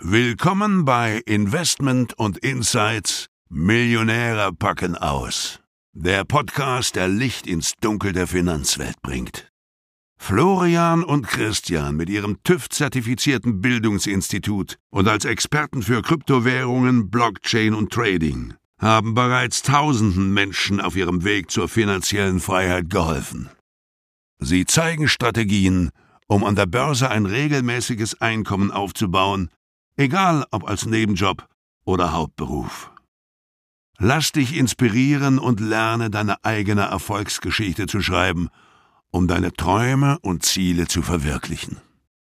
Willkommen bei Investment und Insights Millionäre packen aus. Der Podcast, der Licht ins Dunkel der Finanzwelt bringt. Florian und Christian mit ihrem TÜV-zertifizierten Bildungsinstitut und als Experten für Kryptowährungen, Blockchain und Trading haben bereits tausenden Menschen auf ihrem Weg zur finanziellen Freiheit geholfen. Sie zeigen Strategien, um an der Börse ein regelmäßiges Einkommen aufzubauen, egal ob als Nebenjob oder Hauptberuf. Lass dich inspirieren und lerne deine eigene Erfolgsgeschichte zu schreiben, um deine Träume und Ziele zu verwirklichen.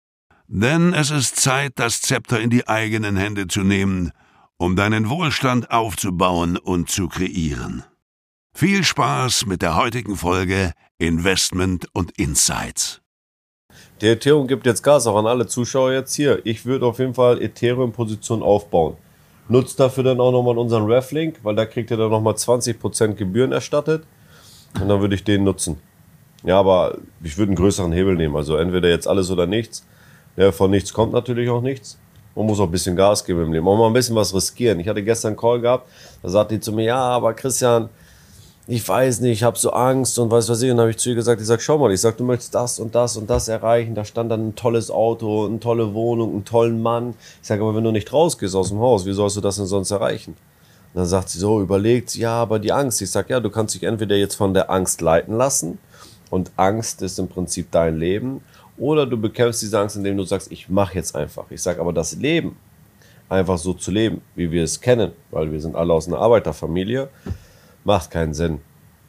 Denn es ist Zeit, das Zepter in die eigenen Hände zu nehmen, um deinen Wohlstand aufzubauen und zu kreieren. Viel Spaß mit der heutigen Folge Investment und Insights. Der Ethereum gibt jetzt Gas, auch an alle Zuschauer jetzt hier. Ich würde auf jeden Fall Ethereum-Position aufbauen. Nutzt dafür dann auch nochmal unseren Reflink, weil da kriegt ihr dann nochmal 20% Gebühren erstattet. Und dann würde ich den nutzen. Ja, aber ich würde einen größeren Hebel nehmen. Also entweder jetzt alles oder nichts. Ja, von nichts kommt natürlich auch nichts. Man muss auch ein bisschen Gas geben im Leben. Auch mal ein bisschen was riskieren. Ich hatte gestern einen Call gehabt, da sagte die zu mir, ja, aber Christian, ich weiß nicht, ich habe so Angst und was weiß ich. Und dann habe ich zu ihr gesagt, ich sage, schau mal, du möchtest das und das und das erreichen. Da stand dann ein tolles Auto, eine tolle Wohnung, einen tollen Mann. Ich sage, aber wenn du nicht rausgehst aus dem Haus, wie sollst du das denn sonst erreichen? Und dann sagt sie so, überlegt, ja, aber die Angst. Ich sage, ja, du kannst dich entweder jetzt von der Angst leiten lassen und Angst ist im Prinzip dein Leben. Oder du bekämpfst diese Angst, indem du sagst, ich mache jetzt einfach. Ich sage aber, das Leben, einfach so zu leben, wie wir es kennen, weil wir sind alle aus einer Arbeiterfamilie, macht keinen Sinn.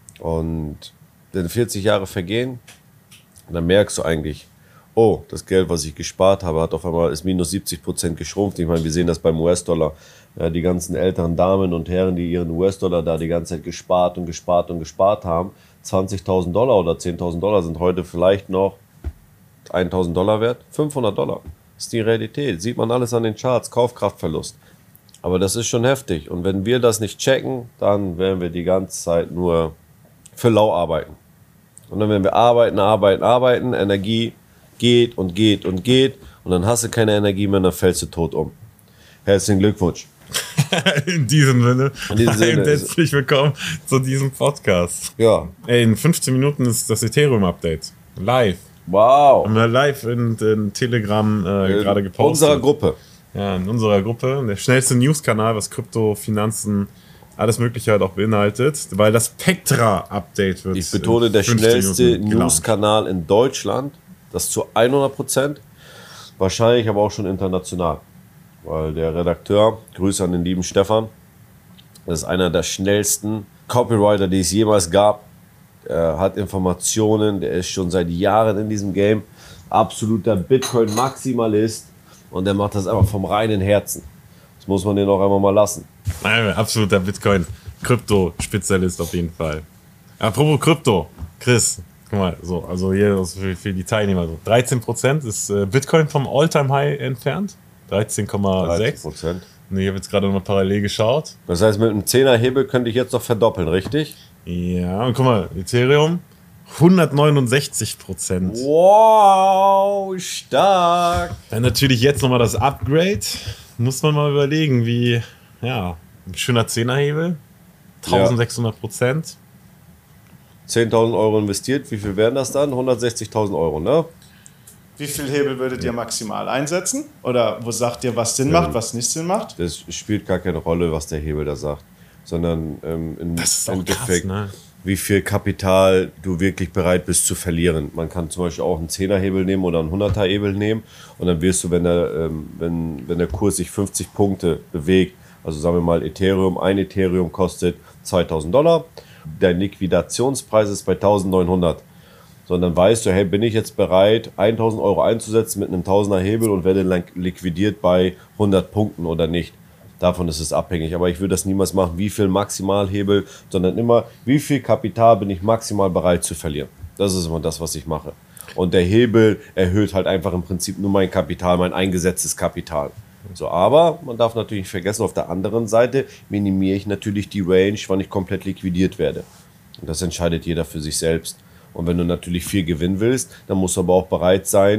Und wenn 40 Jahre vergehen, dann merkst du eigentlich, oh, das Geld, was ich gespart habe, hat auf einmal ist minus 70% geschrumpft. Ich meine, wir sehen das beim US-Dollar. Ja, die ganzen älteren Damen und Herren, die ihren US-Dollar da die ganze Zeit gespart haben, $20.000 oder $10.000 sind heute vielleicht noch $1.000 wert, $500. Das ist die Realität. Sieht man alles an den Charts, Kaufkraftverlust. Aber das ist schon heftig. Und wenn wir das nicht checken, dann werden wir die ganze Zeit nur für lau arbeiten. Und dann werden wir arbeiten, Energie geht und dann hast du keine Energie mehr, dann fällst du tot um. Herzlichen Glückwunsch. In diesem Sinne, herzlich willkommen zu diesem Podcast. Ja. Ey, in 15 Minuten ist das Ethereum-Update. Live. Wow. Haben wir live in Telegram gerade gepostet. In unserer Gruppe. Ja, in unserer Gruppe. Der schnellste News-Kanal, was Krypto, Finanzen, alles Mögliche halt auch beinhaltet. Weil das Pectra-Update wird. Ich betone, der schnellste News-Kanal in Deutschland. Das zu 100%. Wahrscheinlich aber auch schon international. Weil der Redakteur, Grüße an den lieben Stefan, das ist einer der schnellsten Copywriter, die es jemals gab. Er hat Informationen, der ist schon seit Jahren in diesem Game. Absoluter Bitcoin-Maximalist. Und der macht das einfach vom reinen Herzen. Das muss man den auch einmal mal lassen. Absoluter Bitcoin-Krypto-Spezialist auf jeden Fall. Apropos Krypto, Chris, guck mal, so, also hier für die Teilnehmer so. 13% ist Bitcoin vom All-Time-High entfernt. 13,6%. Ich habe jetzt gerade nochmal parallel geschaut. Das heißt, mit einem 10er-Hebel könnte ich jetzt noch verdoppeln, richtig? Ja, und guck mal, Ethereum 169%. Wow, stark. Dann natürlich jetzt nochmal das Upgrade. Muss man mal überlegen, wie, ja, ein schöner 10er-Hebel. 1600%. 10.000 Euro investiert, wie viel wären das dann? 160.000 Euro, ne? Wie viel Hebel würdet ihr maximal einsetzen? Oder wo sagt ihr, was Sinn macht, was nicht Sinn macht? Das spielt gar keine Rolle, was der Hebel da sagt. Sondern im Endeffekt, ne? Wie viel Kapital du wirklich bereit bist zu verlieren. Man kann zum Beispiel auch einen 10er-Hebel nehmen oder einen 100er-Hebel nehmen. Und dann wirst du, wenn der Kurs sich 50 Punkte bewegt, also sagen wir mal ein Ethereum kostet $2.000, dein Liquidationspreis ist bei 1.900. Sondern weißt du, hey, bin ich jetzt bereit, 1.000 Euro einzusetzen mit einem 1000er Hebel und werde liquidiert bei 100 Punkten oder nicht. Davon ist es abhängig. Aber ich würde das niemals machen, wie viel Maximalhebel, sondern immer, wie viel Kapital bin ich maximal bereit zu verlieren. Das ist immer das, was ich mache. Und der Hebel erhöht halt einfach im Prinzip nur mein Kapital, mein eingesetztes Kapital. So, aber man darf natürlich nicht vergessen, auf der anderen Seite minimiere ich natürlich die Range, wann ich komplett liquidiert werde. Und das entscheidet jeder für sich selbst. Und wenn du natürlich viel gewinnen willst, dann musst du aber auch bereit sein,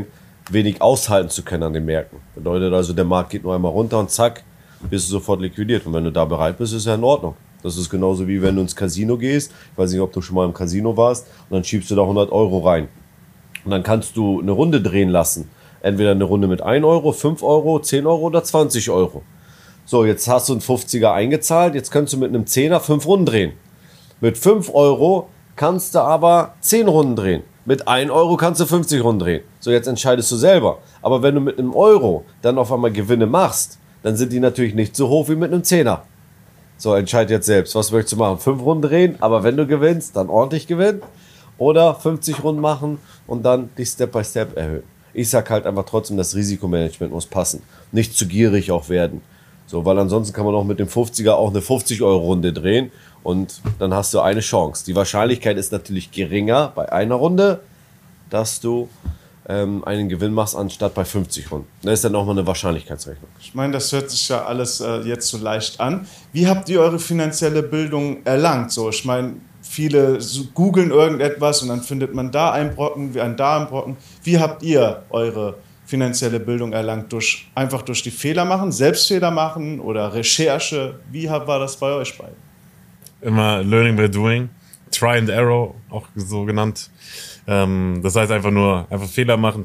wenig aushalten zu können an den Märkten. Bedeutet also, der Markt geht nur einmal runter und zack, bist du sofort liquidiert. Und wenn du da bereit bist, ist ja in Ordnung. Das ist genauso wie wenn du ins Casino gehst. Ich weiß nicht, ob du schon mal im Casino warst. Und dann schiebst du da 100 Euro rein. Und dann kannst du eine Runde drehen lassen. Entweder eine Runde mit 1 Euro, 5 Euro, 10 Euro oder 20 Euro. So, jetzt hast du einen 50er eingezahlt. Jetzt kannst du mit einem 10er 5 Runden drehen. Mit 5 Euro kannst du aber 10 Runden drehen. Mit 1 Euro kannst du 50 Runden drehen. So, jetzt entscheidest du selber. Aber wenn du mit einem Euro dann auf einmal Gewinne machst, dann sind die natürlich nicht so hoch wie mit einem 10er. So, entscheid jetzt selbst. Was möchtest du machen? 5 Runden drehen, aber wenn du gewinnst, dann ordentlich gewinnen. Oder 50 Runden machen und dann dich Step by Step erhöhen. Ich sag halt einfach trotzdem, das Risikomanagement muss passen. Nicht zu gierig auch werden. So, weil ansonsten kann man auch mit dem 50er auch eine 50-Euro-Runde drehen und dann hast du eine Chance. Die Wahrscheinlichkeit ist natürlich geringer bei einer Runde, dass du einen Gewinn machst, anstatt bei 50 Runden. Da ist dann auch mal eine Wahrscheinlichkeitsrechnung. Ich meine, das hört sich ja alles jetzt so leicht an. Wie habt ihr eure finanzielle Bildung erlangt? So, ich meine, viele googeln irgendetwas und dann findet man da einen Brocken, da einen Brocken. Wie habt ihr eure finanzielle Bildung erlangt? Einfach durch die Fehler machen, Selbstfehler machen oder Recherche? Wie war das bei euch beiden? Immer Learning by Doing, Try and Error, auch so genannt. Das heißt einfach Fehler machen,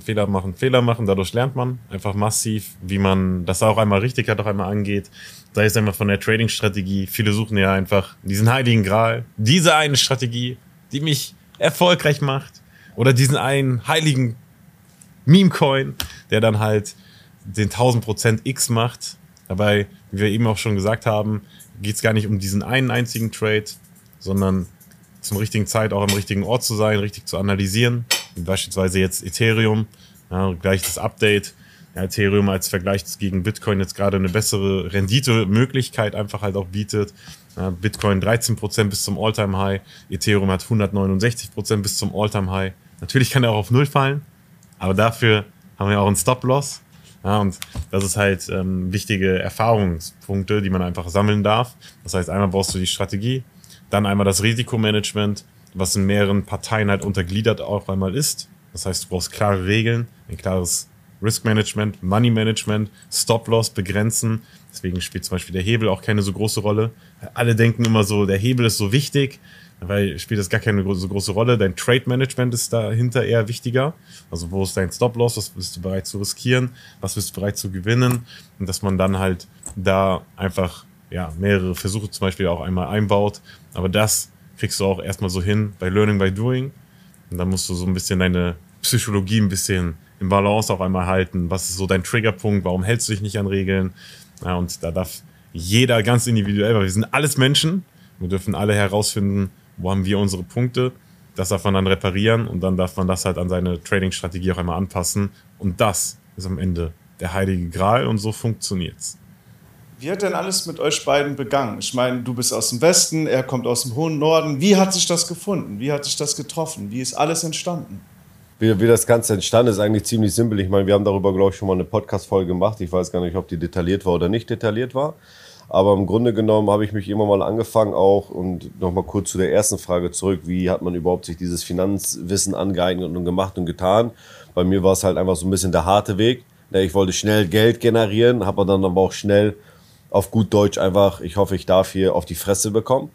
dadurch lernt man einfach massiv, wie man das auch einmal richtig hat, auch einmal angeht. Sei es einfach von der Trading-Strategie. Viele suchen ja einfach diesen heiligen Gral, diese eine Strategie, die mich erfolgreich macht, oder diesen einen heiligen Meme-Coin, der dann halt den 1000% X macht. Dabei, wie wir eben auch schon gesagt haben, geht es gar nicht um diesen einen einzigen Trade, sondern zum richtigen Zeit auch am richtigen Ort zu sein, richtig zu analysieren. Wie beispielsweise jetzt Ethereum, ja, gleich das Update. Ja, Ethereum als Vergleich gegen Bitcoin jetzt gerade eine bessere Rendite-Möglichkeit einfach halt auch bietet. Ja, Bitcoin 13% bis zum All-Time-High, Ethereum hat 169% bis zum All-Time-High. Natürlich kann er auch auf Null fallen, aber dafür haben wir auch einen Stop-Loss. Ja, und das ist halt wichtige Erfahrungspunkte, die man einfach sammeln darf. Das heißt, einmal brauchst du die Strategie, dann einmal das Risikomanagement, was in mehreren Parteien halt untergliedert auch einmal ist. Das heißt, du brauchst klare Regeln, ein klares Risk-Management, Money-Management, Stop-Loss begrenzen. Deswegen spielt zum Beispiel der Hebel auch keine so große Rolle. Alle denken immer so, der Hebel ist so wichtig, weil spielt das gar keine so große Rolle. Dein Trade-Management ist dahinter eher wichtiger. Also wo ist dein Stop-Loss, was bist du bereit zu riskieren, was bist du bereit zu gewinnen, und dass man dann halt da einfach mehrere Versuche zum Beispiel auch einmal einbaut. Aber das kriegst du auch erstmal so hin bei Learning by Doing. Und dann musst du so ein bisschen deine Psychologie ein bisschen im Balance auch einmal halten. Was ist so dein Triggerpunkt? Warum hältst du dich nicht an Regeln? Ja, und da darf jeder ganz individuell, weil wir sind alles Menschen. Wir dürfen alle herausfinden, wo haben wir unsere Punkte. Das darf man dann reparieren und dann darf man das halt an seine Trading-Strategie auch einmal anpassen. Und das ist am Ende der heilige Gral und so funktioniert's. Wie hat denn alles mit euch beiden begangen? Ich meine, du bist aus dem Westen, er kommt aus dem hohen Norden. Wie hat sich das gefunden? Wie hat sich das getroffen? Wie ist alles entstanden? Wie das Ganze entstanden ist, eigentlich ziemlich simpel. Ich meine, wir haben darüber, glaube ich, schon mal eine Podcast-Folge gemacht. Ich weiß gar nicht, ob die detailliert war oder nicht detailliert war. Aber im Grunde genommen habe ich mich immer mal angefangen auch, und nochmal kurz zu der ersten Frage zurück, wie hat man überhaupt sich dieses Finanzwissen angeeignet und gemacht und getan? Bei mir war es halt einfach so ein bisschen der harte Weg. Ich wollte schnell Geld generieren, habe dann aber auch schnell auf gut Deutsch einfach, ich hoffe, ich darf hier auf die Fresse bekommen.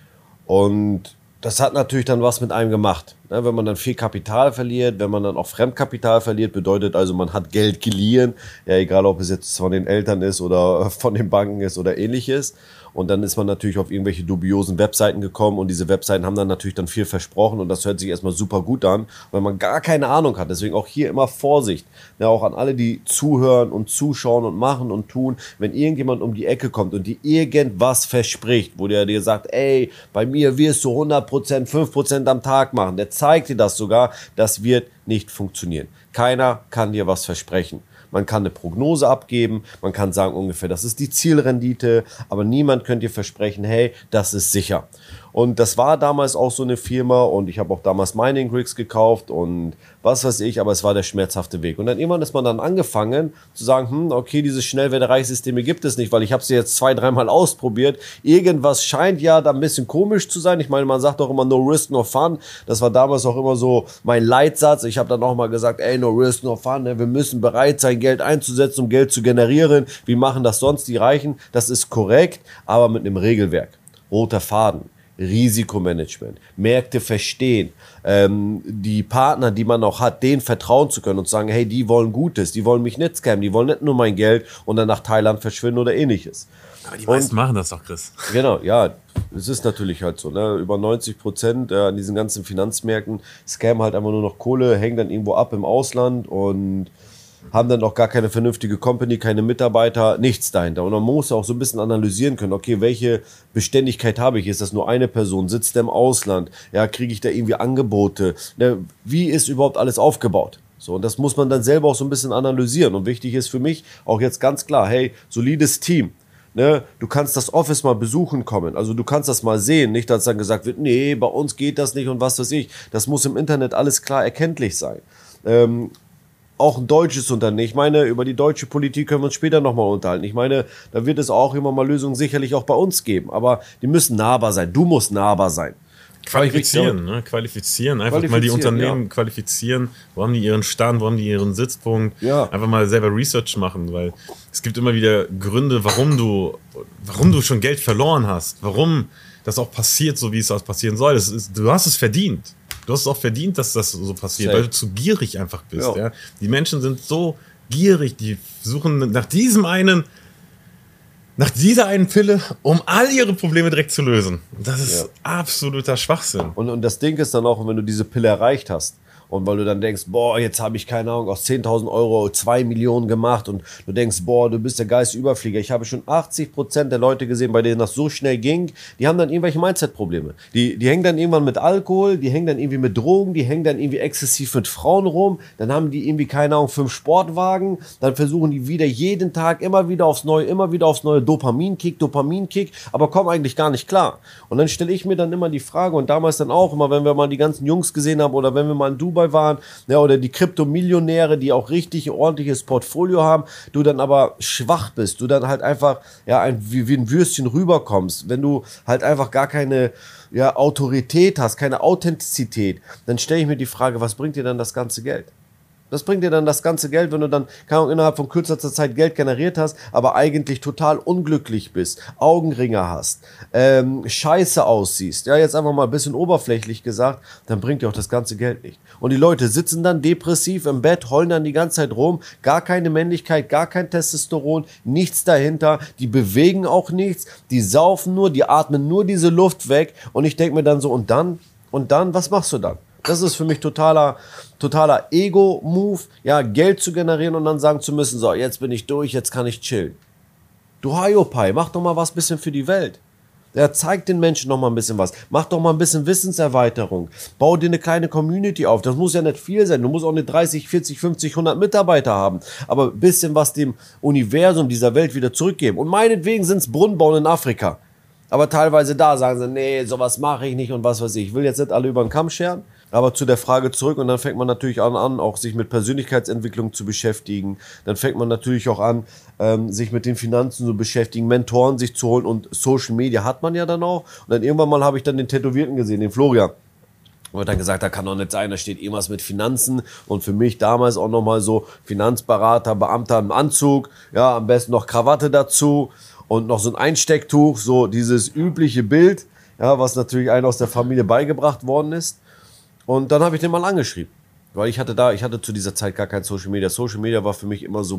Und das hat natürlich dann was mit einem gemacht. Wenn man dann viel Kapital verliert, wenn man dann auch Fremdkapital verliert, bedeutet also, man hat Geld geliehen, ja, egal ob es jetzt von den Eltern ist oder von den Banken ist oder ähnliches. Und dann ist man natürlich auf irgendwelche dubiosen Webseiten gekommen und diese Webseiten haben dann natürlich dann viel versprochen und das hört sich erstmal super gut an, weil man gar keine Ahnung hat. Deswegen auch hier immer Vorsicht. Ja, auch an alle, die zuhören und zuschauen und machen und tun, wenn irgendjemand um die Ecke kommt und dir irgendwas verspricht, wo der dir sagt, ey, bei mir wirst du 100%, 5% am Tag machen, der zeigt dir das sogar, das wird nicht funktionieren. Keiner kann dir was versprechen. Man kann eine Prognose abgeben, man kann sagen ungefähr, das ist die Zielrendite, aber niemand könnte dir versprechen, hey, das ist sicher. Und das war damals auch so eine Firma und ich habe auch damals Mining Rigs gekauft und was weiß ich, aber es war der schmerzhafte Weg. Und dann irgendwann ist man dann angefangen zu sagen, okay, diese Schnellwerdereich-Systeme gibt es nicht, weil ich habe sie jetzt 2-3 Mal ausprobiert. Irgendwas scheint ja da ein bisschen komisch zu sein. Ich meine, man sagt doch immer no risk, no fun. Das war damals auch immer so mein Leitsatz. Ich habe dann auch mal gesagt, no risk, no fun. Ne? Wir müssen bereit sein, Geld einzusetzen, um Geld zu generieren. Wie machen das sonst die Reichen? Das ist korrekt, aber mit einem Regelwerk. Roter Faden. Risikomanagement, Märkte verstehen, die Partner, die man auch hat, denen vertrauen zu können und sagen, hey, die wollen Gutes, die wollen mich nicht scammen, die wollen nicht nur mein Geld und dann nach Thailand verschwinden oder ähnliches. Aber die meisten machen das doch, Chris. Genau, ja, es ist natürlich halt so, ne? Über 90% an diesen ganzen Finanzmärkten scammen halt einfach nur noch Kohle, hängen dann irgendwo ab im Ausland und haben dann auch gar keine vernünftige Company, keine Mitarbeiter, nichts dahinter. Und man muss auch so ein bisschen analysieren können, okay, welche Beständigkeit habe ich? Ist das nur eine Person? Sitzt der im Ausland? Ja, kriege ich da irgendwie Angebote? Ne, wie ist überhaupt alles aufgebaut? So, und das muss man dann selber auch so ein bisschen analysieren. Und wichtig ist für mich auch jetzt ganz klar, hey, solides Team. Ne, du kannst das Office mal besuchen kommen. Also du kannst das mal sehen. Nicht, dass dann gesagt wird, nee, bei uns geht das nicht und was weiß ich. Das muss im Internet alles klar erkenntlich sein. Auch ein deutsches Unternehmen. Ich meine, über die deutsche Politik können wir uns später nochmal unterhalten. Ich meine, da wird es auch immer mal Lösungen sicherlich auch bei uns geben. Aber die müssen nahbar sein. Du musst nahbar sein. Qualifizieren, ne? Qualifizieren. Einfach mal die Unternehmen qualifizieren. Wo haben die ihren Stand, wo haben die ihren Sitzpunkt? Ja. Einfach mal selber Research machen, weil es gibt immer wieder Gründe, warum du schon Geld verloren hast. Warum das auch passiert, so wie es auch passieren soll. Du hast es verdient. Du hast es auch verdient, dass das so passiert, weil du zu gierig einfach bist. Ja. Die Menschen sind so gierig, die suchen nach dieser einen Pille, um all ihre Probleme direkt zu lösen. Das ist absoluter Schwachsinn. Und das Ding ist dann auch, wenn du diese Pille erreicht hast, und weil du dann denkst, boah, jetzt habe ich, keine Ahnung, aus 10.000 Euro 2 Millionen gemacht und du denkst, boah, du bist der Geistüberflieger. Ich habe schon 80% der Leute gesehen, bei denen das so schnell ging, die haben dann irgendwelche Mindset-Probleme. Die hängen dann irgendwann mit Alkohol, die hängen dann irgendwie mit Drogen, die hängen dann irgendwie exzessiv mit Frauen rum, dann haben die irgendwie, keine Ahnung, 5 Sportwagen, dann versuchen die wieder jeden Tag immer wieder aufs Neue Dopaminkick, aber kommen eigentlich gar nicht klar. Und dann stelle ich mir dann immer die Frage und damals dann auch immer, wenn wir mal die ganzen Jungs gesehen haben oder wenn wir mal in Dubai waren, ja, oder die Kryptomillionäre, die auch richtig ordentliches Portfolio haben, du dann aber schwach bist, du dann halt einfach wie ein Würstchen rüberkommst, wenn du halt einfach gar keine Autorität hast, keine Authentizität, dann stelle ich mir die Frage, was bringt dir dann das ganze Geld? Was bringt dir dann das ganze Geld, wenn du dann innerhalb von kürzester Zeit Geld generiert hast, aber eigentlich total unglücklich bist, Augenringe hast, scheiße aussiehst, ja, jetzt einfach mal ein bisschen oberflächlich gesagt, dann bringt dir auch das ganze Geld nicht. Und die Leute sitzen dann depressiv im Bett, heulen dann die ganze Zeit rum, gar keine Männlichkeit, gar kein Testosteron, nichts dahinter, die bewegen auch nichts, die saufen nur, die atmen nur diese Luft weg und ich denke mir dann so, und dann, was machst du dann? Das ist für mich totaler Ego-Move, ja, Geld zu generieren und dann sagen zu müssen, so, jetzt bin ich durch, jetzt kann ich chillen. Du Hiopai, mach doch mal was bisschen für die Welt. Ja, zeig den Menschen noch mal ein bisschen was. Mach doch mal ein bisschen Wissenserweiterung. Bau dir eine kleine Community auf. Das muss ja nicht viel sein. Du musst auch nicht 30, 40, 50, 100 Mitarbeiter haben. Aber ein bisschen was dem Universum, dieser Welt wieder zurückgeben. Und meinetwegen sind es Brunnenbauen in Afrika. Aber teilweise da sagen sie, nee, sowas mache ich nicht und was weiß ich. Ich will jetzt nicht alle über den Kamm scheren. Aber zu der Frage zurück und dann fängt man natürlich an, auch sich mit Persönlichkeitsentwicklung zu beschäftigen. Dann fängt man natürlich auch an, sich mit den Finanzen zu beschäftigen, Mentoren sich zu holen und Social Media hat man ja dann auch. Und dann irgendwann mal habe ich dann den Tätowierten gesehen, den Florian. Und dann gesagt, da kann doch nicht sein, da steht irgendwas mit Finanzen und für mich damals auch nochmal so Finanzberater, Beamter im Anzug, ja, am besten noch Krawatte dazu und noch so ein Einstecktuch, so dieses übliche Bild, ja, was natürlich einem aus der Familie beigebracht worden ist. Und dann habe ich den mal angeschrieben, weil ich hatte zu dieser Zeit gar kein Social Media. Social Media war für mich immer so,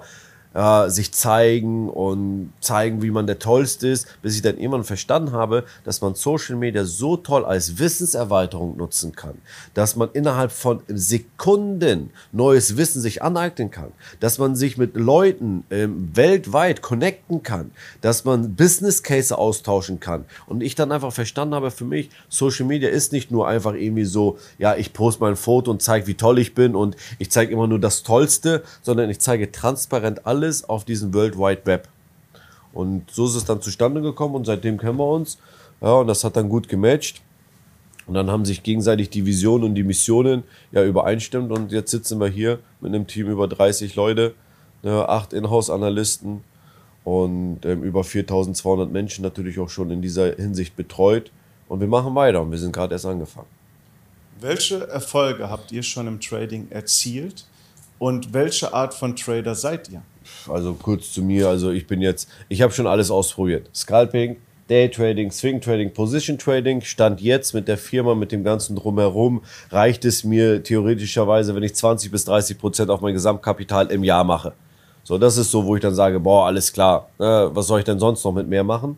sich zeigen und zeigen, wie man der Tollste ist, bis ich dann irgendwann verstanden habe, dass man Social Media so toll als Wissenserweiterung nutzen kann, dass man innerhalb von Sekunden neues Wissen sich aneignen kann, dass man sich mit Leuten weltweit connecten kann, dass man Business Case austauschen kann. Und ich dann einfach verstanden habe für mich, Social Media ist nicht nur einfach irgendwie so, ja, ich poste mal ein Foto und zeige, wie toll ich bin und ich zeige immer nur das Tollste, sondern ich zeige transparent alles auf diesem World Wide Web. Und so ist es dann zustande gekommen und seitdem kennen wir uns. Ja, und das hat dann gut gematcht. Und dann haben sich gegenseitig die Visionen und die Missionen ja übereinstimmt. Und jetzt sitzen wir hier mit einem Team über 30 Leute, 8 Inhouse-Analysten und über 4200 Menschen natürlich auch schon in dieser Hinsicht betreut. Und wir machen weiter und wir sind gerade erst angefangen. Welche Erfolge habt ihr schon im Trading erzielt und welche Art von Trader seid ihr? Also kurz zu mir, also ich habe schon alles ausprobiert. Scalping, Daytrading, Swing Trading, Position Trading. Stand jetzt mit der Firma, mit dem ganzen Drumherum, reicht es mir theoretischerweise, wenn ich 20-30% auf mein Gesamtkapital im Jahr mache. So, das ist so, wo ich dann sage, boah, alles klar, was soll ich denn sonst noch mit mehr machen?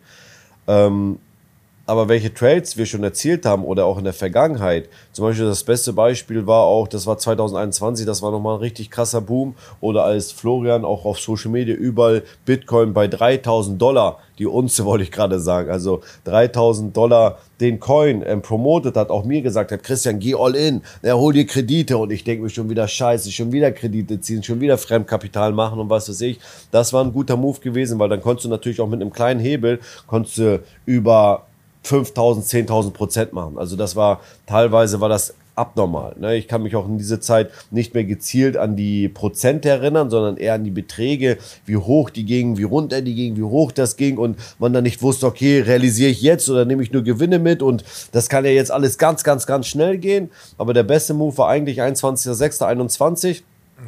Aber welche Trades wir schon erzielt haben oder auch in der Vergangenheit, zum Beispiel das beste Beispiel war auch, das war 2021, das war nochmal ein richtig krasser Boom, oder als Florian auch auf Social Media überall Bitcoin bei $3.000, die Unze wollte ich gerade sagen, also $3.000 den Coin promotet hat, auch mir gesagt hat, Christian, geh all in, hol dir Kredite, und ich denke mir schon wieder, scheiße, schon wieder Kredite ziehen, schon wieder Fremdkapital machen und was weiß ich. Das war ein guter Move gewesen, weil dann konntest du natürlich auch mit einem kleinen Hebel, konntest du über 5.000, 10.000% machen. Also teilweise war das abnormal. Ne? Ich kann mich auch in dieser Zeit nicht mehr gezielt an die Prozente erinnern, sondern eher an die Beträge, wie hoch die gingen, wie runter die gingen, wie hoch das ging, und man dann nicht wusste, okay, realisiere ich jetzt oder nehme ich nur Gewinne mit, und das kann ja jetzt alles ganz, ganz, ganz schnell gehen. Aber der beste Move war eigentlich 21.06.21.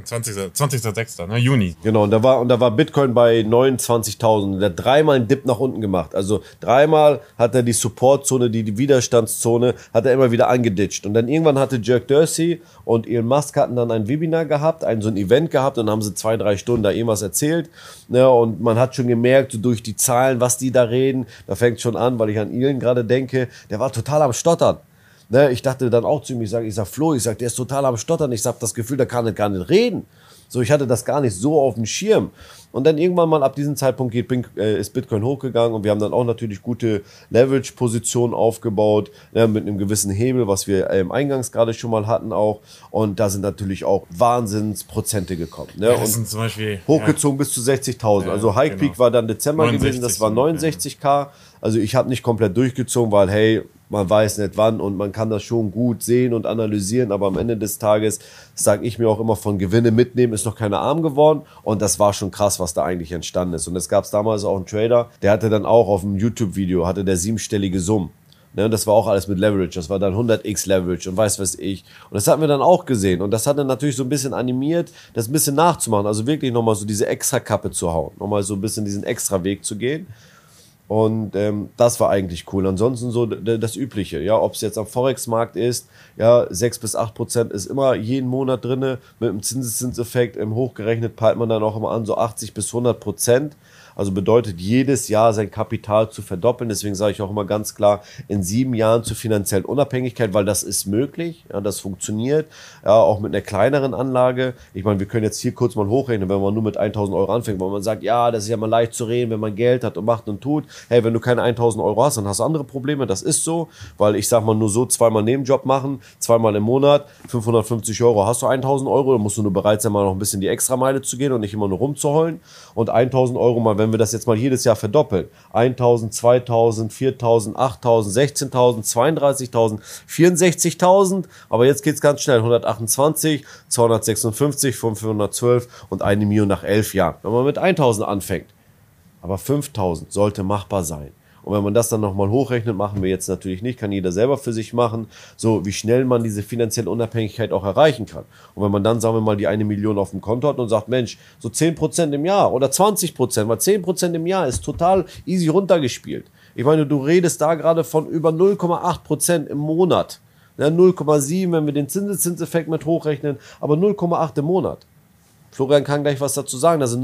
20.06., ne, Juni. Genau, und da war Bitcoin bei 29.000. Der hat dreimal einen Dip nach unten gemacht. Also dreimal hat er die Supportzone, die Widerstandszone, hat er immer wieder angeditscht. Und dann irgendwann hatte Jack Dorsey und Elon Musk hatten dann ein Webinar gehabt, so ein Event gehabt, und dann haben sie 2-3 Stunden da irgendwas erzählt. Ja, und man hat schon gemerkt, so durch die Zahlen, was die da reden, da fängt schon an, weil ich an Elon gerade denke, der war total am Stottern. Ne, ich dachte dann auch zu ihm, ich sag Flo, der ist total am Stottern, ich habe das Gefühl, der kann gar nicht reden. So, ich hatte das gar nicht so auf dem Schirm. Und dann irgendwann mal ab diesem Zeitpunkt ist Bitcoin hochgegangen, und wir haben dann auch natürlich gute Leverage-Positionen aufgebaut, ne, mit einem gewissen Hebel, was wir eingangs gerade schon mal hatten auch. Und da sind natürlich auch Wahnsinnsprozente gekommen. Ne? Ja, das und sind zum Beispiel, hochgezogen bis zu 60.000. Also High Peak war dann Dezember 69 gewesen, das war 69k. Also ich habe nicht komplett durchgezogen, weil hey, man weiß nicht wann, und man kann das schon gut sehen und analysieren, aber am Ende des Tages sage ich mir auch immer, von Gewinne mitnehmen ist noch keiner arm geworden, und das war schon krass, was da eigentlich entstanden ist. Und es gab damals auch einen Trader, der hatte dann auch auf dem YouTube-Video, hatte der 7-stellige Summen. Ne, und das war auch alles mit Leverage, das war dann 100x Leverage und weiß was ich. Und das hatten wir dann auch gesehen, und das hat dann natürlich so ein bisschen animiert, das ein bisschen nachzumachen, also wirklich nochmal so diese extra Kappe zu hauen, nochmal so ein bisschen diesen extra Weg zu gehen. Und das war eigentlich cool. Ansonsten so das Übliche, ja, ob es jetzt am Forex-Markt ist, ja, 6-8% ist immer jeden Monat drinne, mit dem Zinseszinseffekt hochgerechnet peilt man dann auch immer an, so 80-100%. Also bedeutet jedes Jahr sein Kapital zu verdoppeln. Deswegen sage ich auch immer ganz klar, in 7 Jahren zur finanziellen Unabhängigkeit, weil das ist möglich, ja, das funktioniert, ja, auch mit einer kleineren Anlage. Ich meine, wir können jetzt hier kurz mal hochrechnen, wenn man nur mit 1.000 Euro anfängt, weil man sagt, ja, das ist ja mal leicht zu reden, wenn man Geld hat und macht und tut. Hey, wenn du keine 1.000 Euro hast, dann hast du andere Probleme, das ist so, weil ich sag mal nur so, 2-mal Nebenjob machen, 2-mal im Monat, 550 Euro, hast du 1.000 Euro, dann musst du nur bereit sein, mal noch ein bisschen die Extrameile zu gehen und nicht immer nur rumzuheulen. Und 1.000 Euro mal, wenn wir das jetzt mal jedes Jahr verdoppeln, 1.000, 2.000, 4.000, 8.000, 16.000, 32.000, 64.000, aber jetzt geht's ganz schnell, 128, 256, 512 und 1 Million nach 11 Jahren. Wenn man mit 1.000 anfängt, aber 5.000 sollte machbar sein. Und wenn man das dann nochmal hochrechnet, machen wir jetzt natürlich nicht, kann jeder selber für sich machen, so wie schnell man diese finanzielle Unabhängigkeit auch erreichen kann. Und wenn man dann, sagen wir mal, die 1 Million auf dem Konto hat und sagt, Mensch, so 10% im Jahr oder 20%, weil 10% im Jahr ist total easy runtergespielt. Ich meine, du redest da gerade von über 0,8% im Monat. Ja, 0,7, wenn wir den Zinseszinseffekt mit hochrechnen, aber 0,8 im Monat. Florian kann gleich was dazu sagen, das sind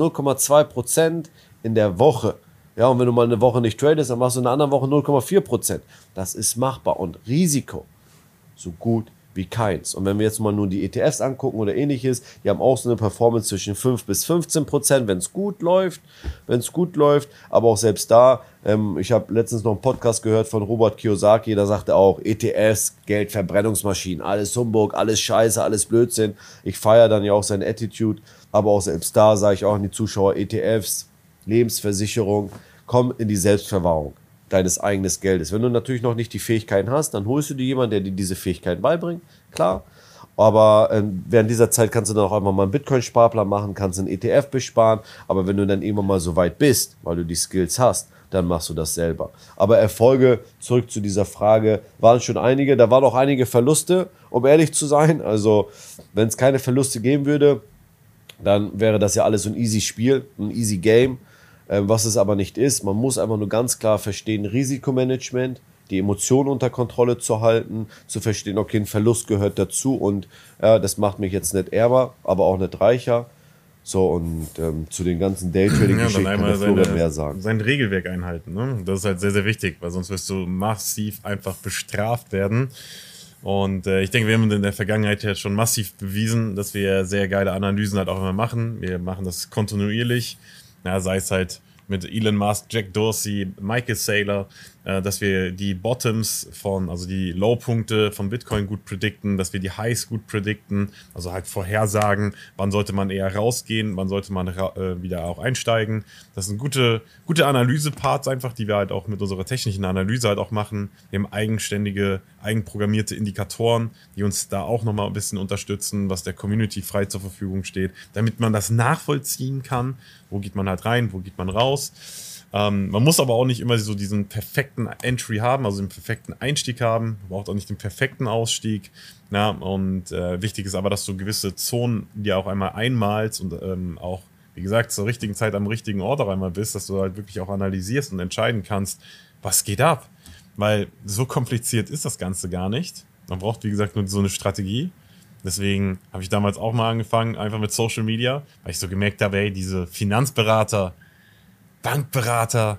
0,2% in der Woche. Ja, und wenn du mal eine Woche nicht tradest, dann machst du in einer anderen Woche 0,4%. Das ist machbar, und Risiko so gut wie keins. Und wenn wir jetzt mal nur die ETFs angucken oder ähnliches, die haben auch so eine Performance zwischen 5-15%, wenn es gut läuft, aber auch selbst da, ich habe letztens noch einen Podcast gehört von Robert Kiyosaki, da sagt er auch, ETFs, Geldverbrennungsmaschinen, alles Humbug, alles Scheiße, alles Blödsinn. Ich feiere dann ja auch seine Attitude, aber auch selbst da sage ich auch an die Zuschauer, ETFs, Lebensversicherung, komm in die Selbstverwahrung. deines eigenen Geldes. Wenn du natürlich noch nicht die Fähigkeiten hast, dann holst du dir jemanden, der dir diese Fähigkeiten beibringt, klar. Aber während dieser Zeit kannst du dann auch einmal mal einen Bitcoin-Sparplan machen, kannst einen ETF besparen. Aber wenn du dann irgendwann mal so weit bist, weil du die Skills hast, dann machst du das selber. Aber Erfolge, zurück zu dieser Frage, waren schon einige. Da waren auch einige Verluste, um ehrlich zu sein. Also wenn es keine Verluste geben würde, dann wäre das ja alles so ein easy Spiel, ein easy Game. Was es aber nicht ist, man muss einfach nur ganz klar verstehen, Risikomanagement, die Emotionen unter Kontrolle zu halten, zu verstehen, okay, ein Verlust gehört dazu und das macht mich jetzt nicht ärmer, aber auch nicht reicher. So, und zu den ganzen Daytrading-Geschichten kann der Florian mehr sagen. Sein Regelwerk einhalten, ne? Das ist halt sehr, sehr wichtig, weil sonst wirst du massiv einfach bestraft werden. Und ich denke, wir haben in der Vergangenheit ja schon massiv bewiesen, dass wir sehr geile Analysen halt auch immer machen. Wir machen das kontinuierlich, ja, sei es halt mit Elon Musk, Jack Dorsey, Michael Saylor, dass wir die Bottoms also die Low-Punkte von Bitcoin gut predikten, dass wir die Highs gut predikten, also halt vorhersagen, wann sollte man eher rausgehen, wann sollte man wieder auch einsteigen. Das sind gute Analyse-Parts einfach, die wir halt auch mit unserer technischen Analyse halt auch machen. Wir haben eigenprogrammierte Indikatoren, die uns da auch nochmal ein bisschen unterstützen, was der Community frei zur Verfügung steht, damit man das nachvollziehen kann. Wo geht man halt rein, wo geht man raus? Man muss aber auch nicht immer so diesen perfekten Entry haben, also den perfekten Einstieg haben. Man braucht auch nicht den perfekten Ausstieg. Ja, und wichtig ist aber, dass du gewisse Zonen dir auch einmal einmalst und auch, wie gesagt, zur richtigen Zeit am richtigen Ort auch einmal bist, dass du halt wirklich auch analysierst und entscheiden kannst, was geht ab. Weil so kompliziert ist das Ganze gar nicht. Man braucht, wie gesagt, nur so eine Strategie. Deswegen habe ich damals auch mal angefangen, einfach mit Social Media, weil ich so gemerkt habe, ey, diese Finanzberater, Bankberater,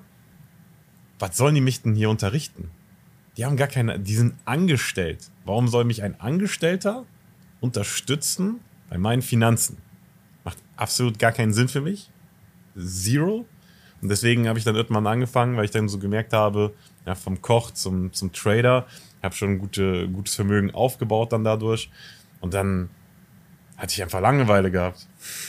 was sollen die mich denn hier unterrichten? Die haben die sind angestellt. Warum soll mich ein Angestellter unterstützen bei meinen Finanzen? Macht absolut gar keinen Sinn für mich. Zero. Und deswegen habe ich dann irgendwann angefangen, weil ich dann so gemerkt habe, ja, vom Koch zum Trader, ich habe schon gutes Vermögen aufgebaut dann dadurch. Und dann hatte ich einfach Langeweile gehabt.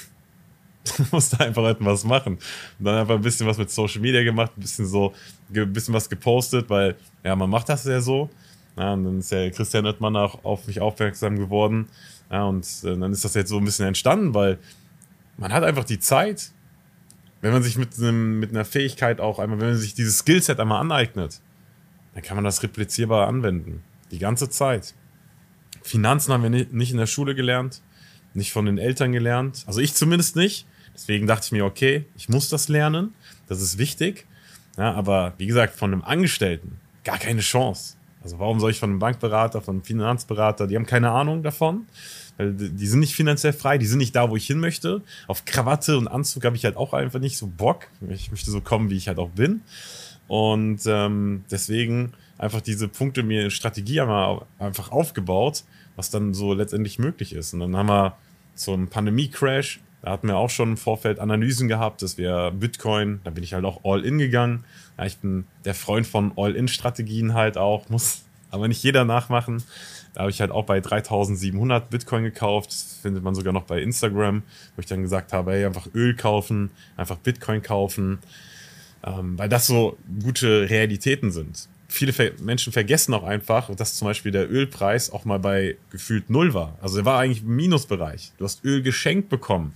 Musste einfach etwas machen. Und dann einfach ein bisschen was mit Social Media gemacht, ein bisschen was gepostet, weil, ja, man macht das ja so. Ja, und dann ist ja Christian Oettmann auch auf mich aufmerksam geworden. Ja, und dann ist das jetzt so ein bisschen entstanden, weil man hat einfach die Zeit, wenn man sich mit einer Fähigkeit auch einmal, wenn man sich dieses Skillset einmal aneignet, dann kann man das replizierbar anwenden. Die ganze Zeit. Finanzen haben wir nicht in der Schule gelernt, nicht von den Eltern gelernt. Also ich zumindest nicht. Deswegen dachte ich mir, okay, ich muss das lernen. Das ist wichtig. Ja, aber wie gesagt, von einem Angestellten gar keine Chance. Also warum soll ich von einem Bankberater, von einem Finanzberater, die haben keine Ahnung davon. Weil die sind nicht finanziell frei, die sind nicht da, wo ich hin möchte. Auf Krawatte und Anzug habe ich halt auch einfach nicht so Bock. Ich möchte so kommen, wie ich halt auch bin. Und deswegen einfach diese Punkte mir in Strategie einfach aufgebaut, was dann so letztendlich möglich ist. Und dann haben wir so einen Pandemie-Crash, da hatten wir auch schon im Vorfeld Analysen gehabt, dass wir Bitcoin, da bin ich halt auch All-In gegangen. Ja, ich bin der Freund von All-In-Strategien halt auch, muss aber nicht jeder nachmachen. Da habe ich halt auch bei 3.700 Bitcoin gekauft, das findet man sogar noch bei Instagram, wo ich dann gesagt habe, hey, einfach Öl kaufen, einfach Bitcoin kaufen, weil das so gute Realitäten sind. Viele Menschen vergessen auch einfach, dass zum Beispiel der Ölpreis auch mal bei gefühlt 0 war. Also er war eigentlich im Minusbereich. Du hast Öl geschenkt bekommen.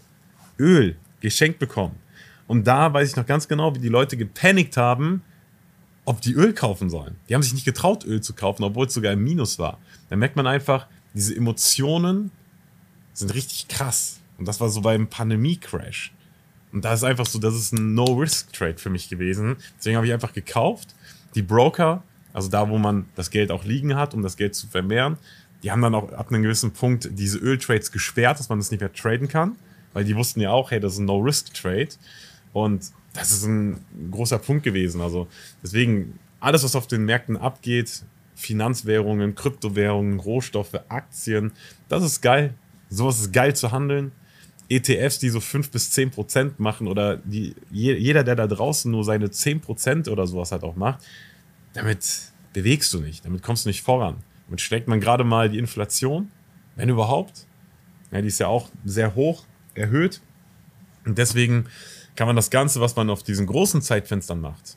Und da weiß ich noch ganz genau, wie die Leute gepanikt haben, ob die Öl kaufen sollen. Die haben sich nicht getraut, Öl zu kaufen, obwohl es sogar im Minus war. Dann merkt man einfach, diese Emotionen sind richtig krass. Und das war so beim Pandemie-Crash. Und da ist einfach so, das ist ein No-Risk-Trade für mich gewesen. Deswegen habe ich einfach gekauft. Die Broker, also da, wo man das Geld auch liegen hat, um das Geld zu vermehren, die haben dann auch ab einem gewissen Punkt diese Öltrades gesperrt, dass man das nicht mehr traden kann. Weil die wussten ja auch, hey, das ist ein No-Risk-Trade. Und das ist ein großer Punkt gewesen. Also deswegen, alles, was auf den Märkten abgeht, Finanzwährungen, Kryptowährungen, Rohstoffe, Aktien, das ist geil. Sowas ist geil zu handeln. ETFs, die so 5-10% machen oder jeder, der da draußen nur seine 10% oder sowas halt auch macht, damit bewegst du nicht, damit kommst du nicht voran. Damit schlägt man gerade mal die Inflation, wenn überhaupt. Ja, die ist ja auch sehr hoch erhöht. Und deswegen kann man das Ganze, was man auf diesen großen Zeitfenstern macht,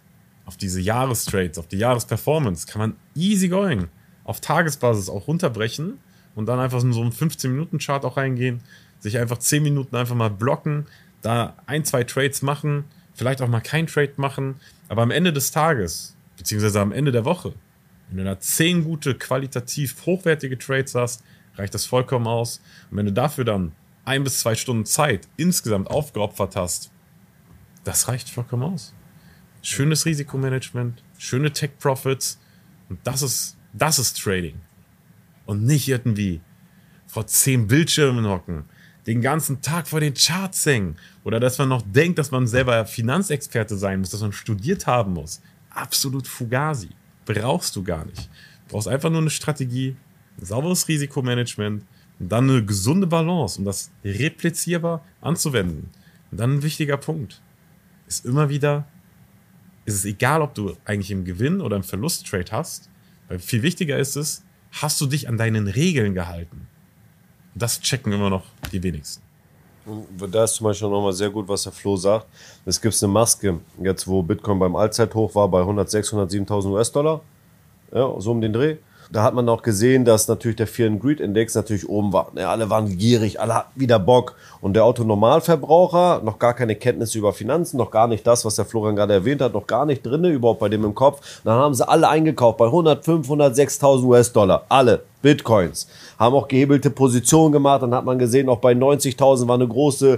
auf diese Jahrestrades, auf die Jahresperformance, kann man easy going auf Tagesbasis auch runterbrechen und dann einfach in so einen 15-Minuten-Chart auch reingehen, sich einfach 10 Minuten einfach mal blocken, da 1, 2 Trades machen, vielleicht auch mal kein Trade machen, aber am Ende des Tages, beziehungsweise am Ende der Woche, wenn du da 10 gute, qualitativ hochwertige Trades hast, reicht das vollkommen aus. Und wenn du dafür dann 1 bis 2 Stunden Zeit insgesamt aufgeopfert hast, das reicht vollkommen aus. Schönes Risikomanagement, schöne Tech-Profits und das ist Trading. Und nicht irgendwie vor 10 Bildschirmen hocken, den ganzen Tag vor den Charts hängen oder dass man noch denkt, dass man selber Finanzexperte sein muss, dass man studiert haben muss. Absolut Fugazi. Brauchst du gar nicht. Du brauchst einfach nur eine Strategie, ein sauberes Risikomanagement und dann eine gesunde Balance, um das replizierbar anzuwenden. Und dann ein wichtiger Punkt ist immer wieder, ist es egal, ob du eigentlich im Gewinn oder im Verlusttrade hast, weil viel wichtiger ist es, hast du dich an deinen Regeln gehalten? Das checken immer noch die wenigsten. Und da ist zum Beispiel nochmal sehr gut, was der Flo sagt. Es gibt eine Maske, jetzt wo Bitcoin beim Allzeithoch war, bei 106.000, 107.000 US-Dollar. Ja, so um den Dreh. Da hat man auch gesehen, dass natürlich der Fear and Greed Index natürlich oben war. Ja, alle waren gierig, alle hatten wieder Bock. Und der Autonormalverbraucher, noch gar keine Kenntnisse über Finanzen, noch gar nicht das, was der Florian gerade erwähnt hat, noch gar nicht drin, überhaupt bei dem im Kopf. Dann haben sie alle eingekauft bei 105.000, 106.000 US-Dollar. Alle. Bitcoins. Haben auch gehebelte Positionen gemacht. Dann hat man gesehen, auch bei 90.000 war eine große,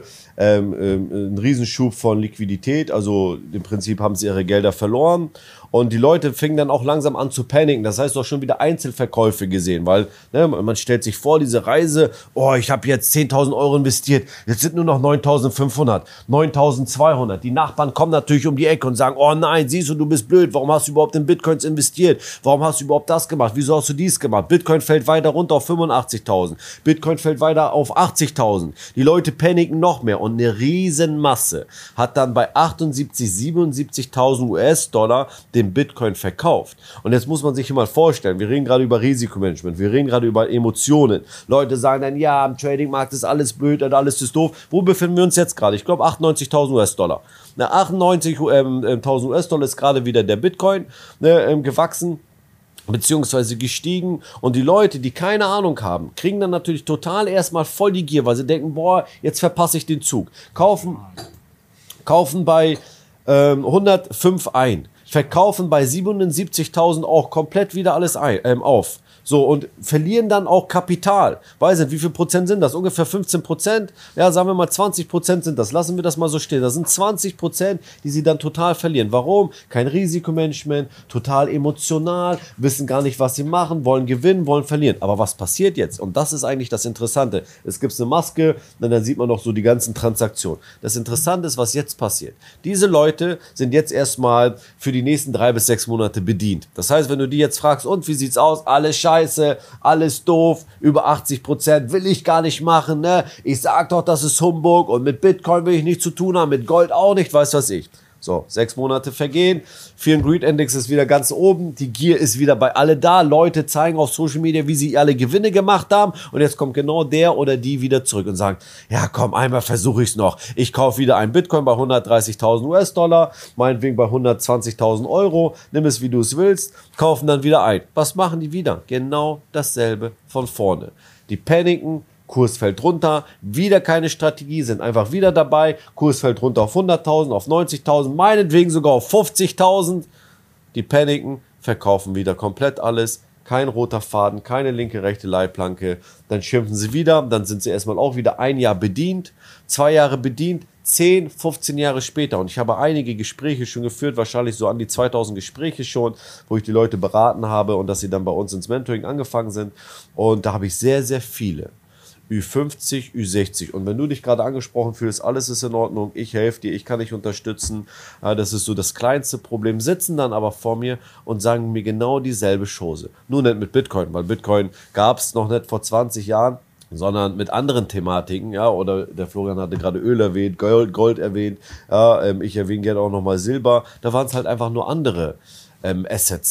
ein Riesenschub von Liquidität. Also im Prinzip haben sie ihre Gelder verloren. Und die Leute fingen dann auch langsam an zu paniken. Das heißt, du hast schon wieder Einzelverkäufe gesehen, weil man stellt sich vor, diese Reise, oh, ich habe jetzt 10.000 Euro investiert, jetzt sind nur noch 9.500, 9.200. Die Nachbarn kommen natürlich um die Ecke und sagen, oh nein, siehst du bist blöd, warum hast du überhaupt in Bitcoins investiert? Warum hast du überhaupt das gemacht? Wieso hast du dies gemacht? Bitcoin fällt weiter runter auf 85.000. Bitcoin fällt weiter auf 80.000. Die Leute paniken noch mehr und eine Riesenmasse hat dann bei 78.000, 77.000 US-Dollar den Bitcoin verkauft. Und jetzt muss man sich hier mal vorstellen, wir reden gerade über Risikomanagement, wir reden gerade über Emotionen. Leute sagen dann, ja, im Tradingmarkt ist alles blöd und alles ist doof. Wo befinden wir uns jetzt gerade? Ich glaube 98.000 US-Dollar. 98.000 US-Dollar ist gerade wieder der Bitcoin gewachsen, beziehungsweise gestiegen, und die Leute, die keine Ahnung haben, kriegen dann natürlich total erstmal voll die Gier, weil sie denken, boah, jetzt verpasse ich den Zug. Kaufen bei 105 ein, verkaufen bei 77.000 auch komplett wieder alles auf. So, und verlieren dann auch Kapital. Weiß nicht, wie viel Prozent sind das? Ungefähr 15%? Ja, sagen wir mal 20% sind das. Lassen wir das mal so stehen. Das sind 20%, die sie dann total verlieren. Warum? Kein Risikomanagement, total emotional, wissen gar nicht, was sie machen, wollen gewinnen, wollen verlieren. Aber was passiert jetzt? Und das ist eigentlich das Interessante. Es gibt eine Maske, und dann sieht man noch so die ganzen Transaktionen. Das Interessante ist, was jetzt passiert. Diese Leute sind jetzt erstmal für die nächsten 3 bis 6 Monate bedient. Das heißt, wenn du die jetzt fragst, und wie sieht's aus? Alles scheiße, alles doof, über 80% will ich gar nicht machen, ne? Ich sag doch, das ist Humbug und mit Bitcoin will ich nichts zu tun haben, mit Gold auch nicht, weiß was ich. So, 6 Monate vergehen, Fear and Greed Index ist wieder ganz oben, die Gier ist wieder bei alle da, Leute zeigen auf Social Media, wie sie alle Gewinne gemacht haben, und jetzt kommt genau der oder die wieder zurück und sagen, ja komm, einmal versuche ich es noch, ich kaufe wieder einen Bitcoin bei 130.000 US-Dollar, meinetwegen bei 120.000 Euro, nimm es wie du es willst, kaufen dann wieder ein. Was machen die wieder? Genau dasselbe von vorne. Die paniken, Kurs fällt runter, wieder keine Strategie, sind einfach wieder dabei, Kurs fällt runter auf 100.000, auf 90.000, meinetwegen sogar auf 50.000. Die paniken, verkaufen wieder komplett alles, kein roter Faden, keine linke, rechte Leitplanke, dann schimpfen sie wieder, dann sind sie erstmal auch wieder 1 Jahr bedient, 2 Jahre bedient, 10, 15 Jahre später, und ich habe einige Gespräche schon geführt, wahrscheinlich so an die 2000 Gespräche schon, wo ich die Leute beraten habe und dass sie dann bei uns ins Mentoring angefangen sind, und da habe ich sehr, sehr viele. Ü50, Ü60. Und wenn du dich gerade angesprochen fühlst, alles ist in Ordnung, ich helfe dir, ich kann dich unterstützen, das ist so das kleinste Problem, sitzen dann aber vor mir und sagen mir genau dieselbe Chose. Nur nicht mit Bitcoin, weil Bitcoin gab es noch nicht vor 20 Jahren, sondern mit anderen Thematiken, ja, oder der Florian hatte gerade Öl erwähnt, Gold erwähnt, ja, ich erwähne gerne auch nochmal Silber, da waren es halt einfach nur andere Assets.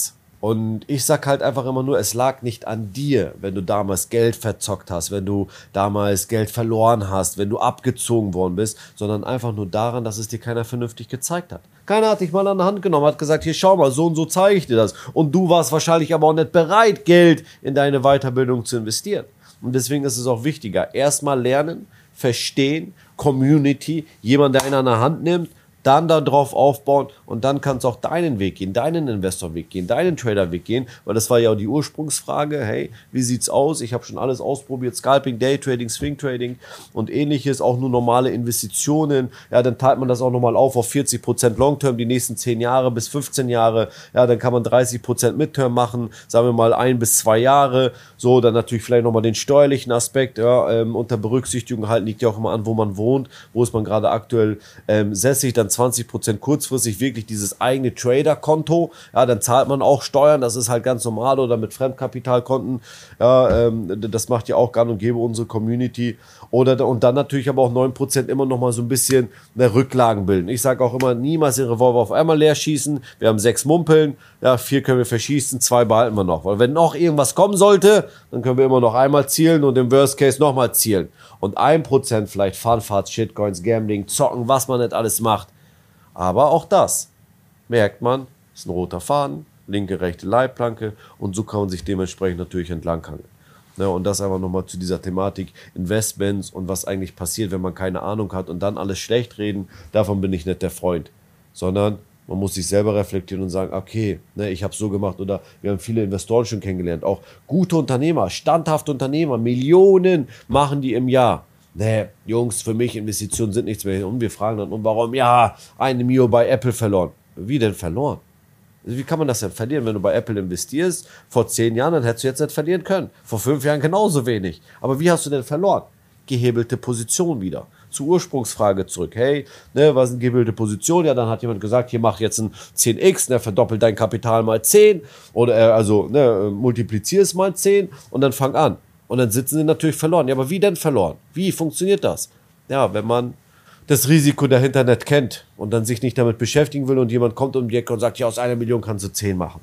Und ich sag halt einfach immer nur, es lag nicht an dir, wenn du damals Geld verzockt hast, wenn du damals Geld verloren hast, wenn du abgezogen worden bist, sondern einfach nur daran, dass es dir keiner vernünftig gezeigt hat. Keiner hat dich mal an der Hand genommen, hat gesagt, hier schau mal, so und so zeige ich dir das. Und du warst wahrscheinlich aber auch nicht bereit, Geld in deine Weiterbildung zu investieren. Und deswegen ist es auch wichtiger, erstmal lernen, verstehen, Community, jemand, der einen an der Hand nimmt, dann darauf aufbauen und dann kannst du auch deinen Weg gehen, deinen Investorweg gehen, deinen Traderweg gehen, weil das war ja auch die Ursprungsfrage, hey, wie sieht's aus? Ich habe schon alles ausprobiert, Scalping, Daytrading, Swing Trading und ähnliches, auch nur normale Investitionen, ja, dann teilt man das auch nochmal auf 40% Long-Term, die nächsten 10 Jahre bis 15 Jahre, ja, dann kann man 30% Mid-Term machen, sagen wir mal 1 bis 2 Jahre, so, dann natürlich vielleicht nochmal den steuerlichen Aspekt, ja, unter Berücksichtigung halt, liegt ja auch immer an, wo man wohnt, wo ist man gerade aktuell sässig, dann 20% kurzfristig wirklich dieses eigene Trader-Konto, ja, dann zahlt man auch Steuern, das ist halt ganz normal, oder mit Fremdkapitalkonten, ja, das macht ja auch gang und gäbe unsere Community, und dann natürlich aber auch 9% immer noch mal so ein bisschen Rücklagen bilden. Ich sage auch immer, niemals den Revolver auf einmal leer schießen, wir haben 6 Mumpeln, ja, 4 können wir verschießen, 2 behalten wir noch, weil wenn noch irgendwas kommen sollte, dann können wir immer noch einmal zielen und im Worst Case nochmal zielen. Und 1% vielleicht Funfarts, Shitcoins, Gambling, Zocken, was man nicht alles macht. Aber auch das merkt man, ist ein roter Faden, linke, rechte Leitplanke und so kann man sich dementsprechend natürlich entlanghangeln. Ne, und das einfach nochmal zu dieser Thematik Investments und was eigentlich passiert, wenn man keine Ahnung hat und dann alles schlecht reden, davon bin ich nicht der Freund. Sondern man muss sich selber reflektieren und sagen, okay, ne, ich habe es so gemacht oder wir haben viele Investoren schon kennengelernt, auch gute Unternehmer, standhafte Unternehmer, Millionen machen die im Jahr. Nee, Jungs, für mich Investitionen sind nichts mehr. Und wir fragen dann, und warum? Ja, 1 Mio bei Apple verloren. Wie denn verloren? Wie kann man das denn verlieren? Wenn du bei Apple investierst, vor 10 Jahren, dann hättest du jetzt nicht verlieren können. Vor 5 Jahren genauso wenig. Aber wie hast du denn verloren? Gehebelte Position wieder. Zur Ursprungsfrage zurück. Hey, ne, was ist eine gehebelte Position? Ja, dann hat jemand gesagt, hier mach jetzt ein 10x, ne, verdoppelt dein Kapital mal 10 oder multiplizier es mal 10 und dann fang an. Und dann sitzen sie natürlich verloren. Ja, aber wie denn verloren? Wie funktioniert das? Ja, wenn man das Risiko dahinter nicht kennt und dann sich nicht damit beschäftigen will und jemand kommt um die Ecke und sagt, ja, aus 1 Million kannst du 10 machen.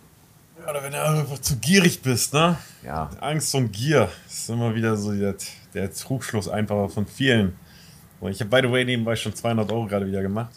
Ja, oder wenn du einfach zu gierig bist, ne? Ja. Angst und Gier ist immer wieder so der Trugschluss einfach von vielen. Und ich habe, by the way, nebenbei schon 200 € gerade wieder gemacht.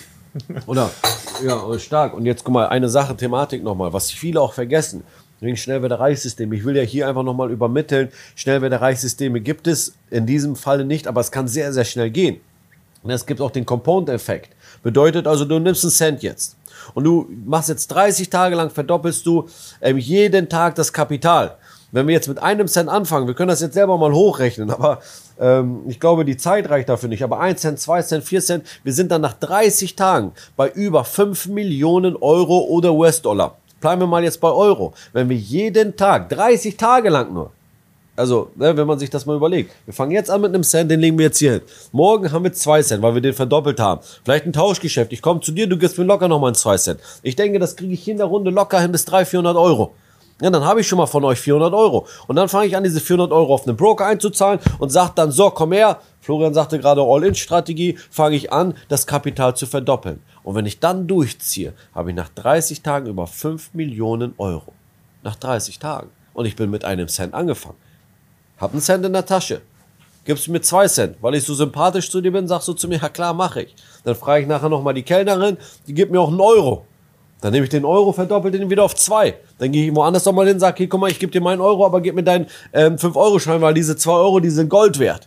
Oder? Ja, stark. Und jetzt guck mal, eine Sache, Thematik nochmal, was viele auch vergessen. Wegen Schnellwerder-Reichssysteme. Ich will ja hier einfach nochmal übermitteln, Schnellwerder-Reichssysteme gibt es in diesem Falle nicht, aber es kann sehr, sehr schnell gehen. Und es gibt auch den Compound-Effekt. Bedeutet also, du nimmst einen Cent jetzt und du machst jetzt 30 Tage lang, verdoppelst du jeden Tag das Kapital. Wenn wir jetzt mit 1 Cent anfangen, wir können das jetzt selber mal hochrechnen, aber ich glaube, die Zeit reicht dafür nicht. Aber 1 Cent, 2 Cent, 4 Cent, wir sind dann nach 30 Tagen bei über 5 Millionen Euro oder US-Dollar. Bleiben wir mal jetzt bei Euro. Wenn wir jeden Tag, 30 Tage lang nur, also ne, wenn man sich das mal überlegt, wir fangen jetzt an mit einem Cent, den legen wir jetzt hier hin. Morgen haben wir 2 Cent, weil wir den verdoppelt haben. Vielleicht ein Tauschgeschäft, ich komme zu dir, du gibst mir locker nochmal einen 2 Cent. Ich denke, das kriege ich hier in der Runde locker hin bis 300-400 €. Ja, dann habe ich schon mal von euch 400 €. Und dann fange ich an, diese 400 € auf einen Broker einzuzahlen und sage dann, so, komm her. Florian sagte gerade All-In-Strategie, fange ich an, das Kapital zu verdoppeln. Und wenn ich dann durchziehe, habe ich nach 30 Tagen über 5 Millionen €. Nach 30 Tagen. Und ich bin mit 1 Cent angefangen. Hab einen Cent in der Tasche. Gibst du mir 2 Cent, weil ich so sympathisch zu dir bin, sagst du zu mir, ja klar, mache ich. Dann frage ich nachher nochmal die Kellnerin, die gibt mir auch einen Euro. Dann nehme ich den Euro, verdoppelt den wieder auf 2. Dann gehe ich woanders nochmal hin und sage, hey, guck mal, ich gebe dir meinen Euro, aber gib mir deinen 5-Euro-Schein, weil diese 2 Euro, die sind Gold wert.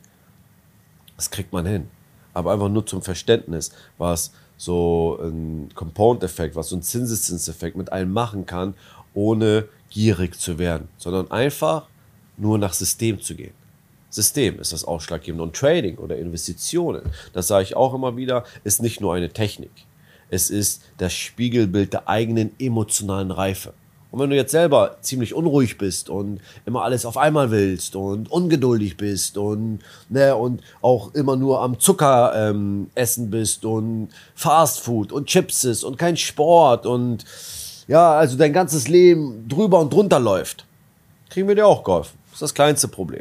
Das kriegt man hin. Aber einfach nur zum Verständnis, was so ein Compound-Effekt, was so ein Zinseszinseffekt mit einem machen kann, ohne gierig zu werden, sondern einfach nur nach System zu gehen. System ist das Ausschlaggebende. Und Trading oder Investitionen, das sage ich auch immer wieder, ist nicht nur eine Technik. Es ist das Spiegelbild der eigenen emotionalen Reife. Und wenn du jetzt selber ziemlich unruhig bist und immer alles auf einmal willst und ungeduldig bist und auch immer nur am Zucker essen bist und Fastfood und Chips isst und kein Sport und ja, also dein ganzes Leben drüber und drunter läuft, kriegen wir dir auch geholfen. Das ist das kleinste Problem.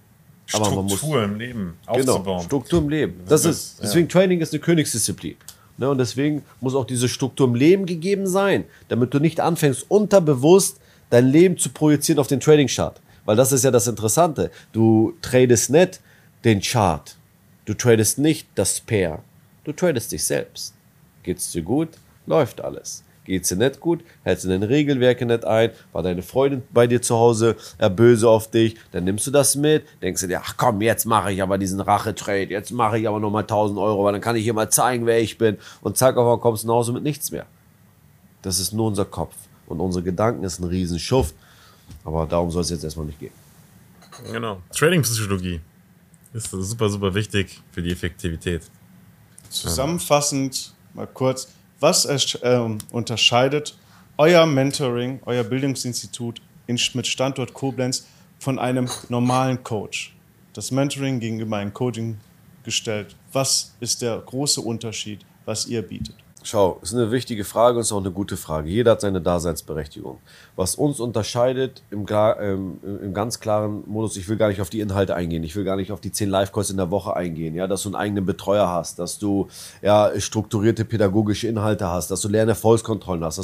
Struktur im Leben aufzubauen. Genau, Struktur im Leben. Deswegen Training ist eine Königsdisziplin. Ne? Und deswegen muss auch diese Struktur im Leben gegeben sein, damit du nicht anfängst, unterbewusst dein Leben zu projizieren auf den Trading-Chart. Weil das ist ja das Interessante. Du tradest nicht den Chart. Du tradest nicht das Pair. Du tradest dich selbst. Geht's dir gut? Läuft alles. Geht's dir nicht gut? Hältst du deine Regelwerke nicht ein? War deine Freundin bei dir zu Hause böse auf dich? Dann nimmst du das mit, denkst du dir, ach komm, jetzt mache ich aber diesen Rache-Trade, jetzt mache ich aber nochmal 1.000 Euro, weil dann kann ich hier mal zeigen, wer ich bin. Und zack, auf einmal kommst du nach Hause mit nichts mehr. Das ist nur unser Kopf. Und unsere Gedanken ist ein Riesenschuft. Aber darum soll es jetzt erstmal nicht gehen. Genau. Trading-Psychologie ist super, super wichtig für die Effektivität. Zusammenfassend mal kurz, was unterscheidet euer Mentoring, euer Bildungsinstitut mit Standort Koblenz von einem normalen Coach? Das Mentoring gegenüber einem Coaching gestellt. Was ist der große Unterschied, was ihr bietet? Schau, ist eine wichtige Frage und ist auch eine gute Frage. Jeder hat seine Daseinsberechtigung. Was uns unterscheidet im ganz klaren Modus, ich will gar nicht auf die Inhalte eingehen, ich will gar nicht auf die 10 Live-Calls in der Woche eingehen, ja, dass du einen eigenen Betreuer hast, dass du ja, strukturierte pädagogische Inhalte hast, dass du Lernerfolgskontrollen hast, dass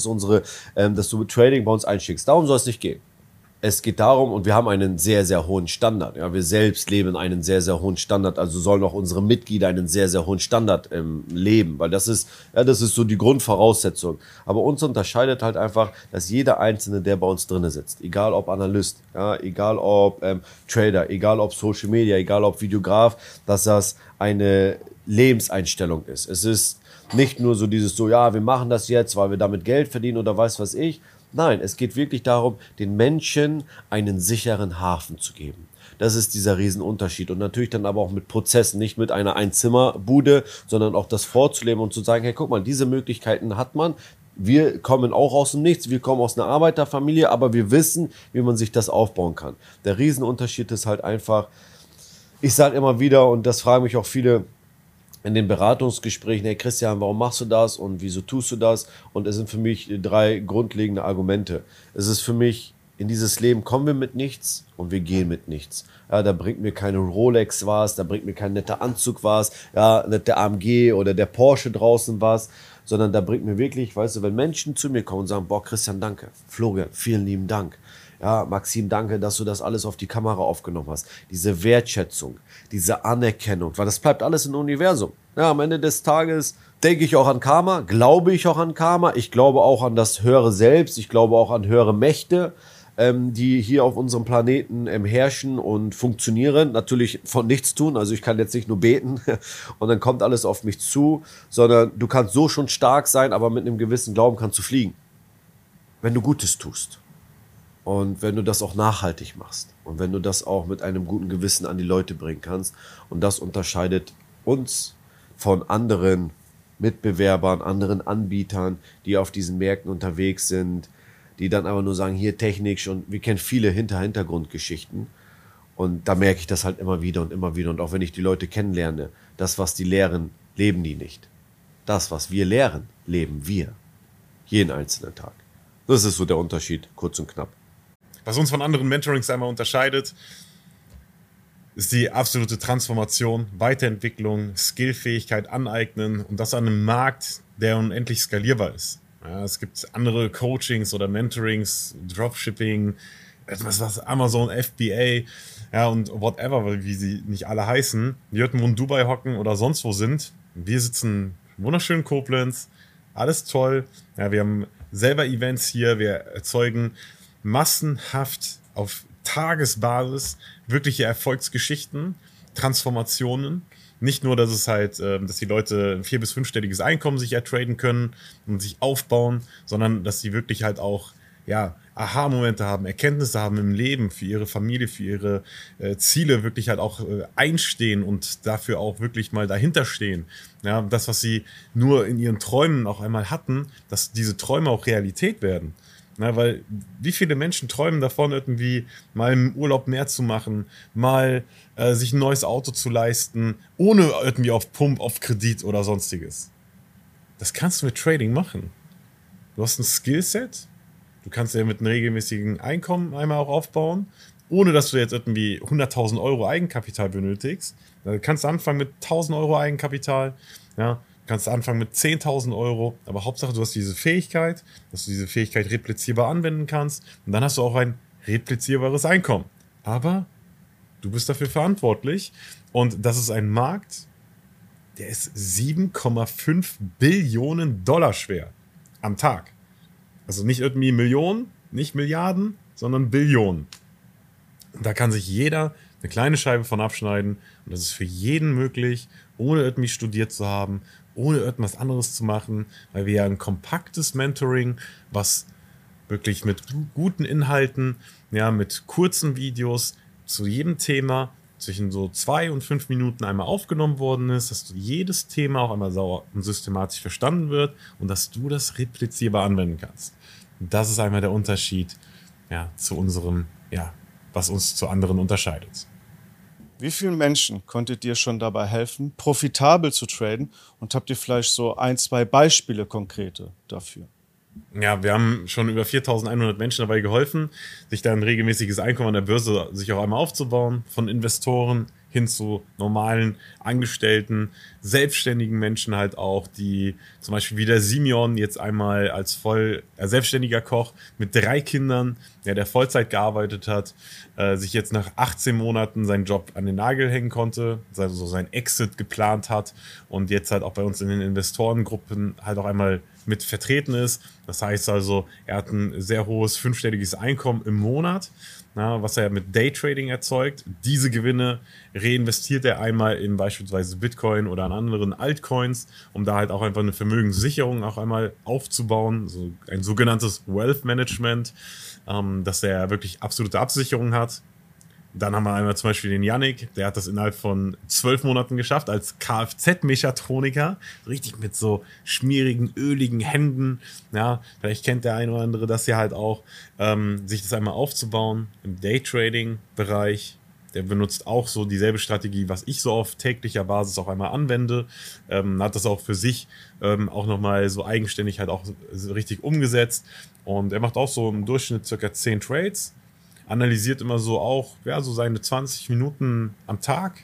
du mit Trading bei uns einschickst. Darum soll es nicht gehen. Es geht darum, und wir haben einen sehr, sehr hohen Standard. Ja, wir selbst leben einen sehr, sehr hohen Standard. Also sollen auch unsere Mitglieder einen sehr, sehr hohen Standard leben. Weil das ist so die Grundvoraussetzung. Aber uns unterscheidet halt einfach, dass jeder Einzelne, der bei uns drin sitzt, egal ob Analyst, ja, egal ob Trader, egal ob Social Media, egal ob Videograf, dass das eine Lebenseinstellung ist. Es ist nicht nur so dieses so, ja, wir machen das jetzt, weil wir damit Geld verdienen oder weiß was ich. Nein, es geht wirklich darum, den Menschen einen sicheren Hafen zu geben. Das ist dieser Riesenunterschied. Und natürlich dann aber auch mit Prozessen, nicht mit einer Einzimmerbude, sondern auch das vorzuleben und zu sagen, hey, guck mal, diese Möglichkeiten hat man. Wir kommen auch aus dem Nichts, wir kommen aus einer Arbeiterfamilie, aber wir wissen, wie man sich das aufbauen kann. Der Riesenunterschied ist halt einfach, ich sage immer wieder, und das fragen mich auch viele in den Beratungsgesprächen, hey Christian, warum machst du das und wieso tust du das? Und es sind für mich 3 grundlegende Argumente. Es ist für mich, in dieses Leben kommen wir mit nichts und wir gehen mit nichts. Ja, da bringt mir keine Rolex was, da bringt mir kein netter Anzug was, ja, nicht der AMG oder der Porsche draußen was, sondern da bringt mir wirklich, weißt du, wenn Menschen zu mir kommen und sagen, boah Christian, danke, Florian, vielen lieben Dank. Ja, Maxim, danke, dass du das alles auf die Kamera aufgenommen hast. Diese Wertschätzung, diese Anerkennung, weil das bleibt alles im Universum. Ja, am Ende des Tages denke ich auch an Karma, glaube ich auch an Karma, ich glaube auch an das höhere Selbst, ich glaube auch an höhere Mächte, die hier auf unserem Planeten herrschen und funktionieren. Natürlich von nichts tun, also ich kann jetzt nicht nur beten und dann kommt alles auf mich zu, sondern du kannst so schon stark sein, aber mit einem gewissen Glauben kannst du fliegen, wenn du Gutes tust. Und wenn du das auch nachhaltig machst und wenn du das auch mit einem guten Gewissen an die Leute bringen kannst. Und das unterscheidet uns von anderen Mitbewerbern, anderen Anbietern, die auf diesen Märkten unterwegs sind, die dann aber nur sagen, hier Technik, und wir kennen viele Hintergrundgeschichten. Und da merke ich das halt immer wieder und immer wieder. Und auch wenn ich die Leute kennenlerne, das, was die lehren, leben die nicht. Das, was wir lehren, leben wir. Jeden einzelnen Tag. Das ist so der Unterschied, kurz und knapp. Was uns von anderen Mentorings einmal unterscheidet, ist die absolute Transformation, Weiterentwicklung, Skillfähigkeit aneignen und das an einem Markt, der unendlich skalierbar ist. Ja, es gibt andere Coachings oder Mentorings, Dropshipping, etwas was Amazon, FBA, ja, und whatever, wie sie nicht alle heißen, die irgendwo in Dubai hocken oder sonst wo sind. Wir sitzen wunderschön in Koblenz, alles toll. Ja, wir haben selber Events hier, wir erzeugen massenhaft auf Tagesbasis wirkliche Erfolgsgeschichten, Transformationen. Nicht nur, dass es halt, dass die Leute ein 4- bis 5-stelliges Einkommen sich ertraden können und sich aufbauen, sondern dass sie wirklich halt auch, ja, Aha-Momente haben, Erkenntnisse haben im Leben, für ihre Familie, für ihre Ziele wirklich halt auch einstehen und dafür auch wirklich mal dahinter stehen. Ja, das, was sie nur in ihren Träumen auch einmal hatten, dass diese Träume auch Realität werden. Na, weil wie viele Menschen träumen davon, irgendwie mal im Urlaub mehr zu machen, mal sich ein neues Auto zu leisten, ohne irgendwie auf Pump, auf Kredit oder sonstiges. Das kannst du mit Trading machen. Du hast ein Skillset, du kannst ja mit einem regelmäßigen Einkommen einmal auch aufbauen, ohne dass du jetzt irgendwie 100.000 Euro Eigenkapital benötigst. Du kannst anfangen mit 1.000 Euro Eigenkapital, ja, kannst anfangen mit 10.000 Euro, aber Hauptsache, du hast diese Fähigkeit, dass du diese Fähigkeit replizierbar anwenden kannst und dann hast du auch ein replizierbares Einkommen. Aber du bist dafür verantwortlich und das ist ein Markt, der ist 7,5 Billionen Dollar schwer am Tag. Also nicht irgendwie Millionen, nicht Milliarden, sondern Billionen. Und da kann sich jeder eine kleine Scheibe von abschneiden und das ist für jeden möglich, ohne irgendwie studiert zu haben, ohne irgendwas anderes zu machen, weil wir ja ein kompaktes Mentoring, was wirklich mit guten Inhalten, ja, mit kurzen Videos zu jedem Thema zwischen so 2 und 5 Minuten einmal aufgenommen worden ist, dass jedes Thema auch einmal sauber und systematisch verstanden wird und dass du das replizierbar anwenden kannst. Und das ist einmal der Unterschied, ja, zu unserem, ja, was uns zu anderen unterscheidet. Wie vielen Menschen konntet ihr schon dabei helfen, profitabel zu traden? Und habt ihr vielleicht so 1, 2 Beispiele konkrete dafür? Ja, wir haben schon über 4.100 Menschen dabei geholfen, sich da ein regelmäßiges Einkommen an der Börse sich auch einmal aufzubauen, von Investoren hin zu normalen Angestellten, selbstständigen Menschen halt auch, die zum Beispiel wie der Simeon jetzt einmal als selbstständiger Koch mit 3 Kindern, ja, der Vollzeit gearbeitet hat, sich jetzt nach 18 Monaten seinen Job an den Nagel hängen konnte, also sein Exit geplant hat und jetzt halt auch bei uns in den Investorengruppen halt auch einmal mit vertreten ist. Das heißt also, er hat ein sehr hohes 5-stelliges Einkommen im Monat, was er mit Daytrading erzeugt. Diese Gewinne reinvestiert er einmal in beispielsweise Bitcoin oder an anderen Altcoins, um da halt auch einfach eine Vermögenssicherung auch einmal aufzubauen, so ein sogenanntes Wealth Management, dass er wirklich absolute Absicherung hat. Dann haben wir einmal zum Beispiel den Yannick, der hat das innerhalb von 12 Monaten geschafft als Kfz-Mechatroniker, richtig mit so schmierigen, öligen Händen. Ja, vielleicht kennt der eine oder andere das ja halt auch, sich das einmal aufzubauen im Daytrading-Bereich. Der benutzt auch so dieselbe Strategie, was ich so auf täglicher Basis auch einmal anwende. Hat das auch für sich auch nochmal so eigenständig halt auch so richtig umgesetzt. Und er macht auch so im Durchschnitt circa 10 Trades. Analysiert immer so auch, ja, so seine 20 Minuten am Tag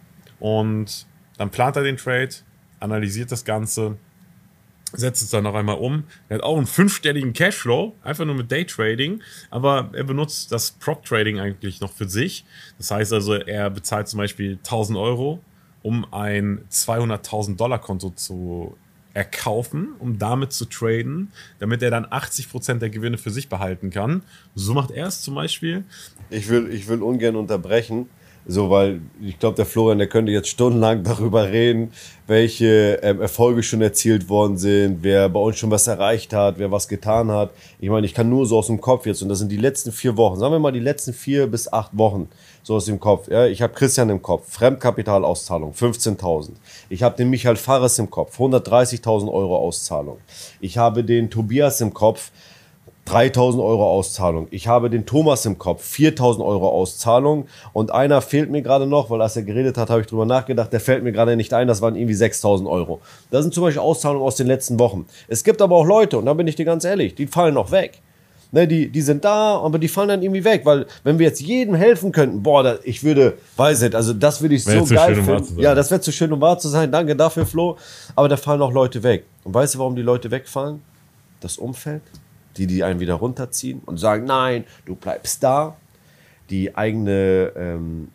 und dann plant er den Trade, analysiert das Ganze, setzt es dann noch einmal um. Er hat auch einen 5-stelligen Cashflow, einfach nur mit Daytrading, aber er benutzt das Prop-Trading eigentlich noch für sich. Das heißt also, er bezahlt zum Beispiel 1.000 Euro, um ein 200.000 $ Konto zu erkaufen, um damit zu traden, damit er dann 80% der Gewinne für sich behalten kann. So macht er es zum Beispiel. Ich will ungern unterbrechen, so, weil ich glaube, der Florian, der könnte jetzt stundenlang darüber reden, welche Erfolge schon erzielt worden sind, wer bei uns schon was erreicht hat, wer was getan hat. Ich meine, ich kann nur so aus dem Kopf jetzt, und das sind die letzten 4 Wochen, sagen wir mal die letzten 4 bis 8 Wochen, so aus dem Kopf. Ja, ich habe Christian im Kopf, Fremdkapitalauszahlung, 15.000. Ich habe den Michael Fares im Kopf, 130.000 Euro Auszahlung. Ich habe den Tobias im Kopf, 3.000 Euro Auszahlung. Ich habe den Thomas im Kopf, 4.000 Euro Auszahlung. Und einer fehlt mir gerade noch, weil als er geredet hat, habe ich drüber nachgedacht, der fällt mir gerade nicht ein, das waren irgendwie 6.000 Euro. Das sind zum Beispiel Auszahlungen aus den letzten Wochen. Es gibt aber auch Leute, und da bin ich dir ganz ehrlich, die fallen noch weg. Ne, die sind da, aber die fallen dann irgendwie weg, weil wenn wir jetzt jedem helfen könnten, boah, ich würde, weiß nicht, also das würde ich so geil finden. Ja, das wäre zu schön, um wahr zu sein. Danke dafür, Flo. Aber da fallen auch Leute weg. Und weißt du, warum die Leute wegfallen? Das Umfeld. Die einen wieder runterziehen und sagen, nein, du bleibst da. Die eigene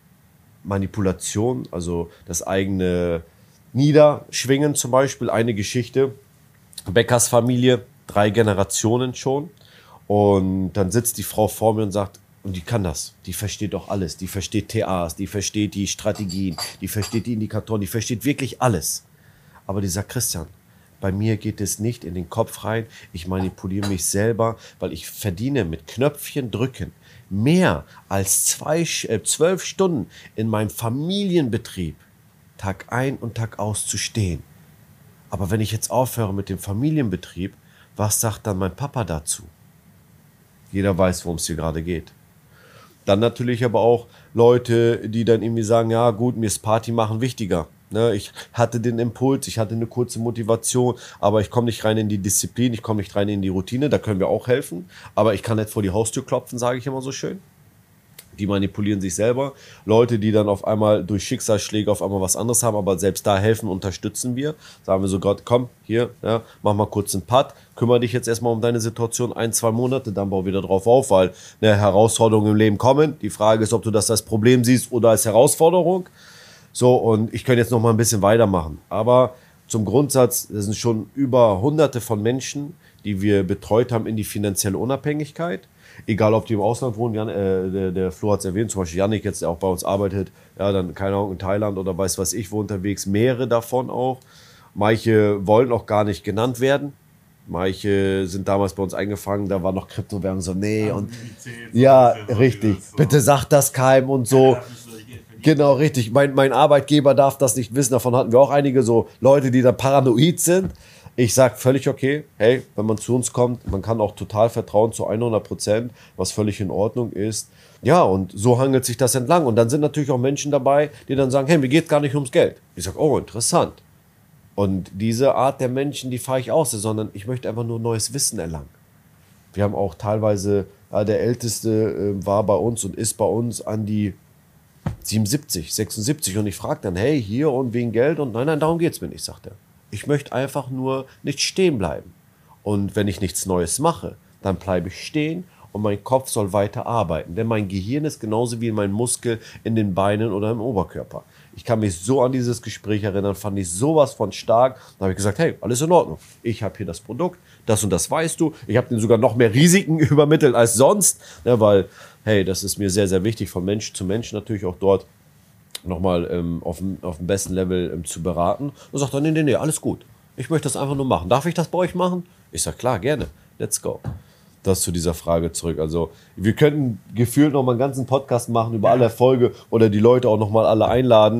Manipulation, also das eigene Niederschwingen zum Beispiel, eine Geschichte, Beckers Familie, 3 Generationen schon. Und dann sitzt die Frau vor mir und sagt, und die kann das, die versteht doch alles, die versteht TAs, die versteht die Strategien, die versteht die Indikatoren, die versteht wirklich alles. Aber die sagt, Christian, bei mir geht es nicht in den Kopf rein. Ich manipuliere mich selber, weil ich verdiene mit Knöpfchen drücken mehr als 12 Stunden in meinem Familienbetrieb Tag ein und Tag aus zu stehen. Aber wenn ich jetzt aufhöre mit dem Familienbetrieb, was sagt dann mein Papa dazu? Jeder weiß, worum es hier gerade geht. Dann natürlich aber auch Leute, die dann irgendwie sagen, ja gut, mir ist Party machen wichtiger. Ich hatte den Impuls, ich hatte eine kurze Motivation, aber ich komme nicht rein in die Disziplin, ich komme nicht rein in die Routine, da können wir auch helfen. Aber ich kann nicht vor die Haustür klopfen, sage ich immer so schön. Die manipulieren sich selber. Leute, die dann auf einmal durch Schicksalsschläge auf einmal was anderes haben, aber selbst da helfen, unterstützen wir. Sagen wir so, Gott, komm, hier, ja, mach mal kurz einen Putt, kümmere dich jetzt erstmal um deine Situation 1-2 Monate, dann bau wieder drauf auf, weil Herausforderungen im Leben kommen. Die Frage ist, ob du das als Problem siehst oder als Herausforderung. So, und ich könnte jetzt noch mal ein bisschen weitermachen. Aber zum Grundsatz, das sind schon über Hunderte von Menschen, die wir betreut haben in die finanzielle Unabhängigkeit. Egal, ob die im Ausland wohnen, der Flo hat es erwähnt, zum Beispiel Yannick jetzt, der auch bei uns arbeitet, ja, dann keine Ahnung, in Thailand oder weiß was ich, wo unterwegs, mehrere davon auch. Manche wollen auch gar nicht genannt werden. Manche sind damals bei uns eingefangen, da war noch Kryptowährung so, nee, und ja, richtig, bitte sag das keinem und so. Genau, richtig. Mein Arbeitgeber darf das nicht wissen, davon hatten wir auch einige so Leute, die da paranoid sind. Ich sage völlig okay, hey, wenn man zu uns kommt, man kann auch total vertrauen zu 100%, was völlig in Ordnung ist. Ja, und so hangelt sich das entlang. Und dann sind natürlich auch Menschen dabei, die dann sagen, hey, mir geht gar nicht ums Geld. Ich sage, oh, interessant. Und diese Art der Menschen, die fahre ich aus, sondern ich möchte einfach nur neues Wissen erlangen. Wir haben auch teilweise, der Älteste war bei uns und ist bei uns an die 77, 76. Und ich frage dann, hey, hier und wegen Geld? Und nein, darum geht es mir nicht, sagt er. Ich möchte einfach nur nicht stehen bleiben. Und wenn ich nichts Neues mache, dann bleibe ich stehen und mein Kopf soll weiter arbeiten. Denn mein Gehirn ist genauso wie mein Muskel in den Beinen oder im Oberkörper. Ich kann mich so an dieses Gespräch erinnern, fand ich sowas von stark. Da habe ich gesagt, hey, alles in Ordnung. Ich habe hier das Produkt, das und das weißt du. Ich habe denen sogar noch mehr Risiken übermittelt als sonst, ne, weil, hey, das ist mir sehr, sehr wichtig, von Mensch zu Mensch natürlich auch dort nochmal auf dem besten Level zu beraten. Und sagt dann, nee, alles gut. Ich möchte das einfach nur machen. Darf ich das bei euch machen? Ich sage, klar, gerne. Let's go. Das zu dieser Frage zurück. Also wir könnten gefühlt nochmal einen ganzen Podcast machen über alle Erfolge oder die Leute auch nochmal alle einladen.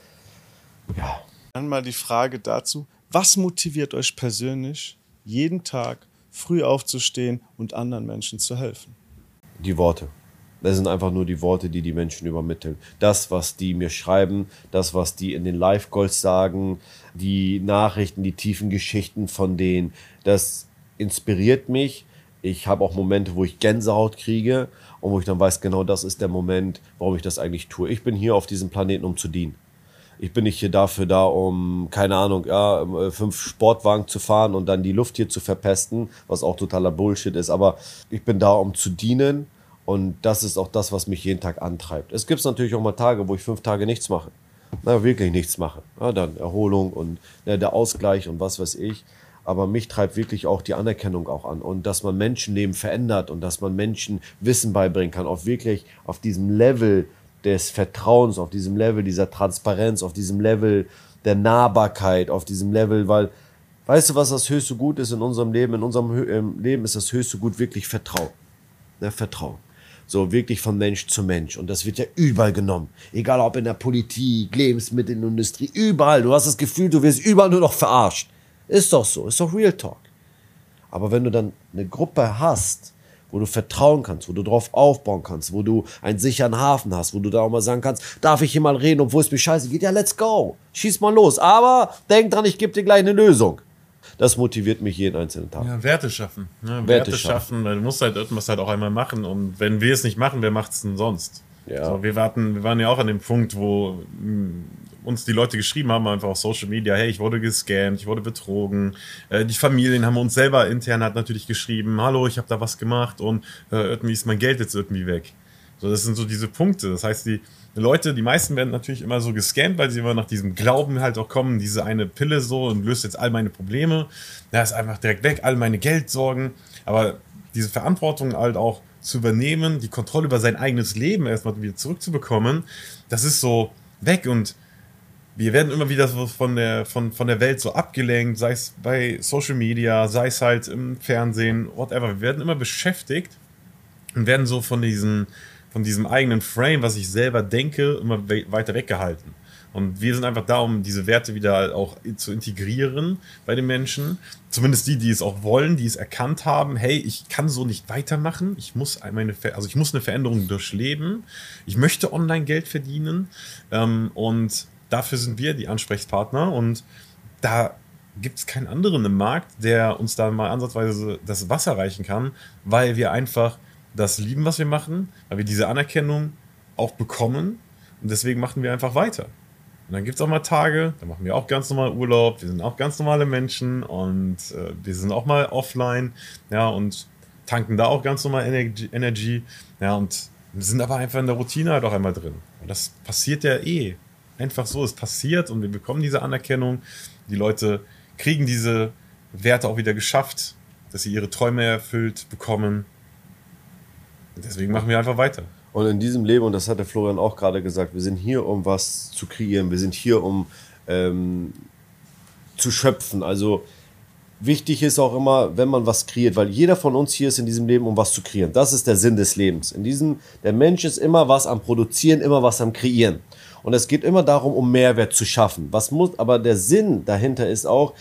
Ja. Dann mal die Frage dazu, was motiviert euch persönlich, jeden Tag früh aufzustehen und anderen Menschen zu helfen? Die Worte. Das sind einfach nur die Worte, die die Menschen übermitteln. Das, was die mir schreiben, das, was die in den Live-Goals sagen, die Nachrichten, die tiefen Geschichten von denen, das inspiriert mich. Ich habe auch Momente, wo ich Gänsehaut kriege und wo ich dann weiß, genau das ist der Moment, warum ich das eigentlich tue. Ich bin hier auf diesem Planeten, um zu dienen. Ich bin nicht hier dafür da, um, keine Ahnung, 5 Sportwagen zu fahren und dann die Luft hier zu verpesten, was auch totaler Bullshit ist. Aber ich bin da, um zu dienen. Und das ist auch das, was mich jeden Tag antreibt. Es gibt natürlich auch mal Tage, wo ich 5 Tage nichts mache. Wirklich nichts mache. Ja, dann Erholung und der Ausgleich und was weiß ich. Aber mich treibt wirklich auch die Anerkennung auch an. Und dass man Menschenleben verändert und dass man Menschen Wissen beibringen kann. Auch wirklich auf diesem Level des Vertrauens, auf diesem Level dieser Transparenz, auf diesem Level der Nahbarkeit, auf diesem Level, weil, weißt du, was das höchste Gut ist in unserem Leben? In unserem Leben ist das höchste Gut wirklich Vertrauen. Vertrauen. So wirklich von Mensch zu Mensch. Und das wird ja überall genommen. Egal ob in der Politik, Lebensmittelindustrie, überall. Du hast das Gefühl, du wirst überall nur noch verarscht. Ist doch so, ist doch Real Talk. Aber wenn du dann eine Gruppe hast, wo du vertrauen kannst, wo du drauf aufbauen kannst, wo du einen sicheren Hafen hast, wo du da auch mal sagen kannst, darf ich hier mal reden, obwohl es mir scheiße geht? Ja, let's go. Schieß mal los. Aber denk dran, ich gebe dir gleich eine Lösung. Das motiviert mich jeden einzelnen Tag. Ja, Werte schaffen. Ne? Werte schaffen, weil du musst halt irgendwas halt auch einmal machen. Und wenn wir es nicht machen, wer macht es denn sonst? Ja. So, wir waren ja auch an dem Punkt, wo uns die Leute geschrieben haben, einfach auf Social Media, hey, ich wurde gescammt, ich wurde betrogen. Die Familien haben uns selber intern halt natürlich geschrieben, hallo, ich habe da was gemacht und irgendwie ist mein Geld jetzt irgendwie weg. So, das sind so diese Punkte. Das heißt, die Leute, die meisten werden natürlich immer so gescammt, weil sie immer nach diesem Glauben halt auch kommen, diese eine Pille so und löst jetzt all meine Probleme. Da ist einfach direkt weg, all meine Geldsorgen. Aber diese Verantwortung halt auch zu übernehmen, die Kontrolle über sein eigenes Leben erstmal wieder zurückzubekommen, das ist so weg und wir werden immer wieder so von der Welt so abgelenkt, sei es bei Social Media, sei es halt im Fernsehen, whatever. Wir werden immer beschäftigt und werden so von diesem eigenen Frame, was ich selber denke, immer weiter weggehalten. Und wir sind einfach da, um diese Werte wieder auch zu integrieren bei den Menschen. Zumindest die es auch wollen, die es erkannt haben. Hey, ich kann so nicht weitermachen. Ich muss eine Veränderung durchleben. Ich möchte online Geld verdienen. Und dafür sind wir die Ansprechpartner. Und da gibt es keinen anderen im Markt, der uns da mal ansatzweise das Wasser reichen kann, weil wir einfach das lieben, was wir machen, weil wir diese Anerkennung auch bekommen und deswegen machen wir einfach weiter. Und dann gibt es auch mal Tage, da machen wir auch ganz normal Urlaub, wir sind auch ganz normale Menschen und wir sind auch mal offline, ja, und tanken da auch ganz normal Energy, ja, und wir sind aber einfach in der Routine halt auch einmal drin. Und das passiert ja einfach so, es passiert und wir bekommen diese Anerkennung, die Leute kriegen diese Werte auch wieder geschafft, dass sie ihre Träume erfüllt bekommen. Und deswegen machen wir einfach weiter. Und in diesem Leben, und das hatte Florian auch gerade gesagt, wir sind hier, um was zu kreieren. Wir sind hier, um zu schöpfen. Also wichtig ist auch immer, wenn man was kreiert, weil jeder von uns hier ist in diesem Leben, um was zu kreieren. Das ist der Sinn des Lebens. Der Mensch ist immer was am Produzieren, immer was am Kreieren. Und es geht immer darum, um Mehrwert zu schaffen. Aber der Sinn dahinter ist auch,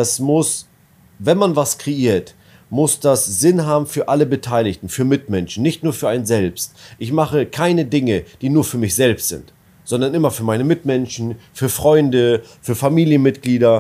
wenn man was kreiert, muss das Sinn haben für alle Beteiligten, für Mitmenschen, nicht nur für einen selbst. Ich mache keine Dinge, die nur für mich selbst sind, sondern immer für meine Mitmenschen, für Freunde, für Familienmitglieder,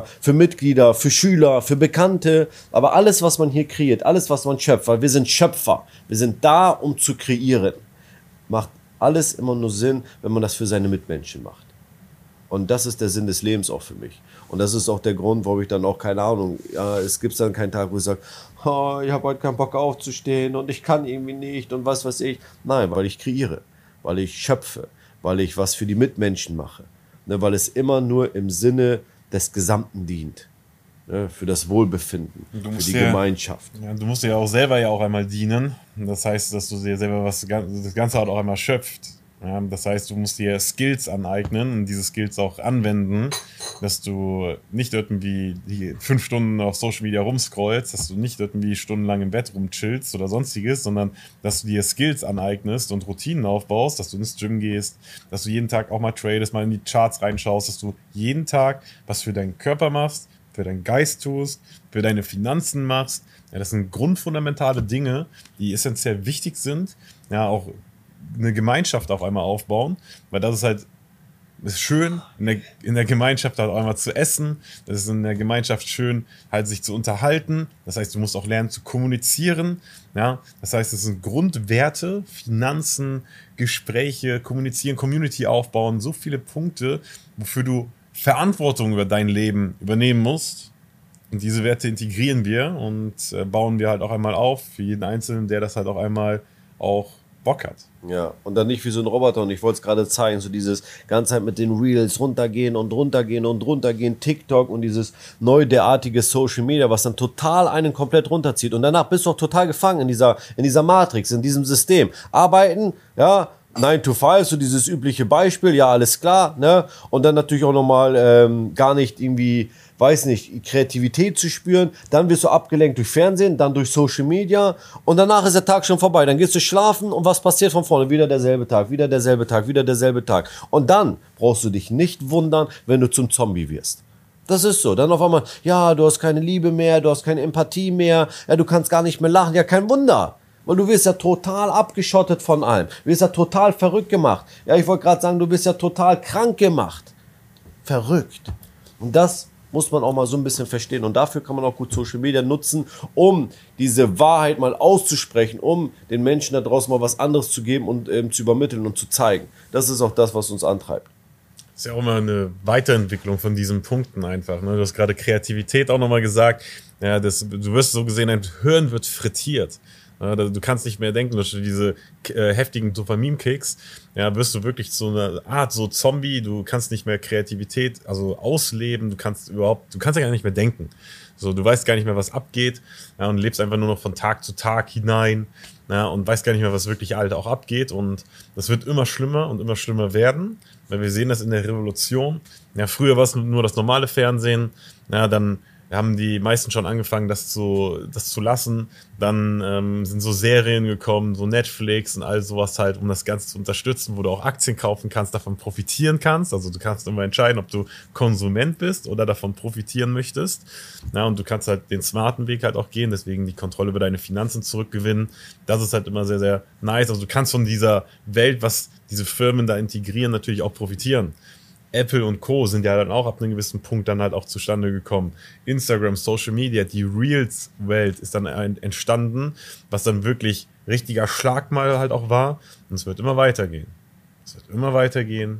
für Schüler, für Bekannte. Aber alles, was man hier kreiert, alles, was man schöpft, weil wir sind Schöpfer, wir sind da, um zu kreieren, macht alles immer nur Sinn, wenn man das für seine Mitmenschen macht. Und das ist der Sinn des Lebens auch für mich. Und das ist auch der Grund, warum ich dann auch, keine Ahnung, es gibt dann keinen Tag, wo ich sage, oh, ich habe heute keinen Bock aufzustehen und ich kann irgendwie nicht und was weiß ich. Nein, weil ich kreiere, weil ich schöpfe, weil ich was für die Mitmenschen mache. Ne, weil es immer nur im Sinne des Gesamten dient. Ne, für das Wohlbefinden, für die Gemeinschaft. Ja, du musst ja auch selber ja auch einmal dienen. Das heißt, dass du dir selber das Ganze halt auch einmal schöpft. Ja, das heißt, du musst dir Skills aneignen und diese Skills auch anwenden, dass du nicht irgendwie die 5 Stunden auf Social Media rumscrollst, dass du nicht irgendwie stundenlang im Bett rumchillst oder sonstiges, sondern dass du dir Skills aneignest und Routinen aufbaust, dass du ins Gym gehst, dass du jeden Tag auch mal tradest, mal in die Charts reinschaust, dass du jeden Tag was für deinen Körper machst, für deinen Geist tust, für deine Finanzen machst. Ja, das sind grundfundamentale Dinge, die essentiell wichtig sind, ja, auch eine Gemeinschaft auf einmal aufbauen, weil das ist halt schön, in der Gemeinschaft halt auch einmal zu essen, das ist in der Gemeinschaft schön, halt sich zu unterhalten, das heißt, du musst auch lernen zu kommunizieren, ja, das heißt, es sind Grundwerte, Finanzen, Gespräche, kommunizieren, Community aufbauen, so viele Punkte, wofür du Verantwortung über dein Leben übernehmen musst. Und diese Werte integrieren wir und bauen wir halt auch einmal auf für jeden Einzelnen, der das halt auch einmal auch Bock hat. Ja, und dann nicht wie so ein Roboter. Und ich wollte es gerade zeigen, so dieses ganze Zeit mit den Reels runtergehen und runtergehen und runtergehen, TikTok und dieses neu derartige Social Media, was dann total einen komplett runterzieht. Und danach bist du auch total gefangen in dieser Matrix, in diesem System. Arbeiten, ja, 9 to 5, so dieses übliche Beispiel, ja, alles klar, ne? Und dann natürlich auch nochmal gar nicht irgendwie, weiß nicht, Kreativität zu spüren. Dann wirst du abgelenkt durch Fernsehen, dann durch Social Media und danach ist der Tag schon vorbei. Dann gehst du schlafen und was passiert von vorne? Wieder derselbe Tag, wieder derselbe Tag, wieder derselbe Tag. Und dann brauchst du dich nicht wundern, wenn du zum Zombie wirst. Das ist so. Dann auf einmal, ja, du hast keine Liebe mehr, du hast keine Empathie mehr, ja, du kannst gar nicht mehr lachen. Ja, kein Wunder. Weil du wirst ja total abgeschottet von allem. Du wirst ja total verrückt gemacht. Ja, ich wollte gerade sagen, du bist ja total krank gemacht. Verrückt. Und das muss man auch mal so ein bisschen verstehen. Und dafür kann man auch gut Social Media nutzen, um diese Wahrheit mal auszusprechen, um den Menschen da draußen mal was anderes zu geben und zu übermitteln und zu zeigen. Das ist auch das, was uns antreibt. Das ist ja auch immer eine Weiterentwicklung von diesen Punkten einfach. Ne? Du hast gerade Kreativität auch nochmal gesagt. Ja, du wirst so gesehen, dein Hirn wird frittiert. Ja, du kannst nicht mehr denken, durch diese heftigen Dopaminkicks, ja, wirst du wirklich zu einer Art so Zombie, du kannst nicht mehr Kreativität, also ausleben, du kannst ja gar nicht mehr denken. So, du weißt gar nicht mehr, was abgeht, ja, und lebst einfach nur noch von Tag zu Tag hinein, ja, und weißt gar nicht mehr, was wirklich halt auch abgeht, und das wird immer schlimmer und immer schlimmer werden, weil wir sehen das in der Revolution. Ja, früher war es nur das normale Fernsehen, ja, dann haben die meisten schon angefangen, das zu lassen. Dann sind so Serien gekommen, so Netflix und all sowas halt, um das Ganze zu unterstützen, wo du auch Aktien kaufen kannst, davon profitieren kannst. Also du kannst immer entscheiden, ob du Konsument bist oder davon profitieren möchtest. Ja, und du kannst halt den smarten Weg halt auch gehen, deswegen die Kontrolle über deine Finanzen zurückgewinnen. Das ist halt immer sehr, sehr nice. Also du kannst von dieser Welt, was diese Firmen da integrieren, natürlich auch profitieren. Apple und Co. sind ja dann auch ab einem gewissen Punkt dann halt auch zustande gekommen. Instagram, Social Media, die Reels-Welt ist dann entstanden, was dann wirklich richtiger Schlag mal halt auch war. Und es wird immer weitergehen. Es wird immer weitergehen,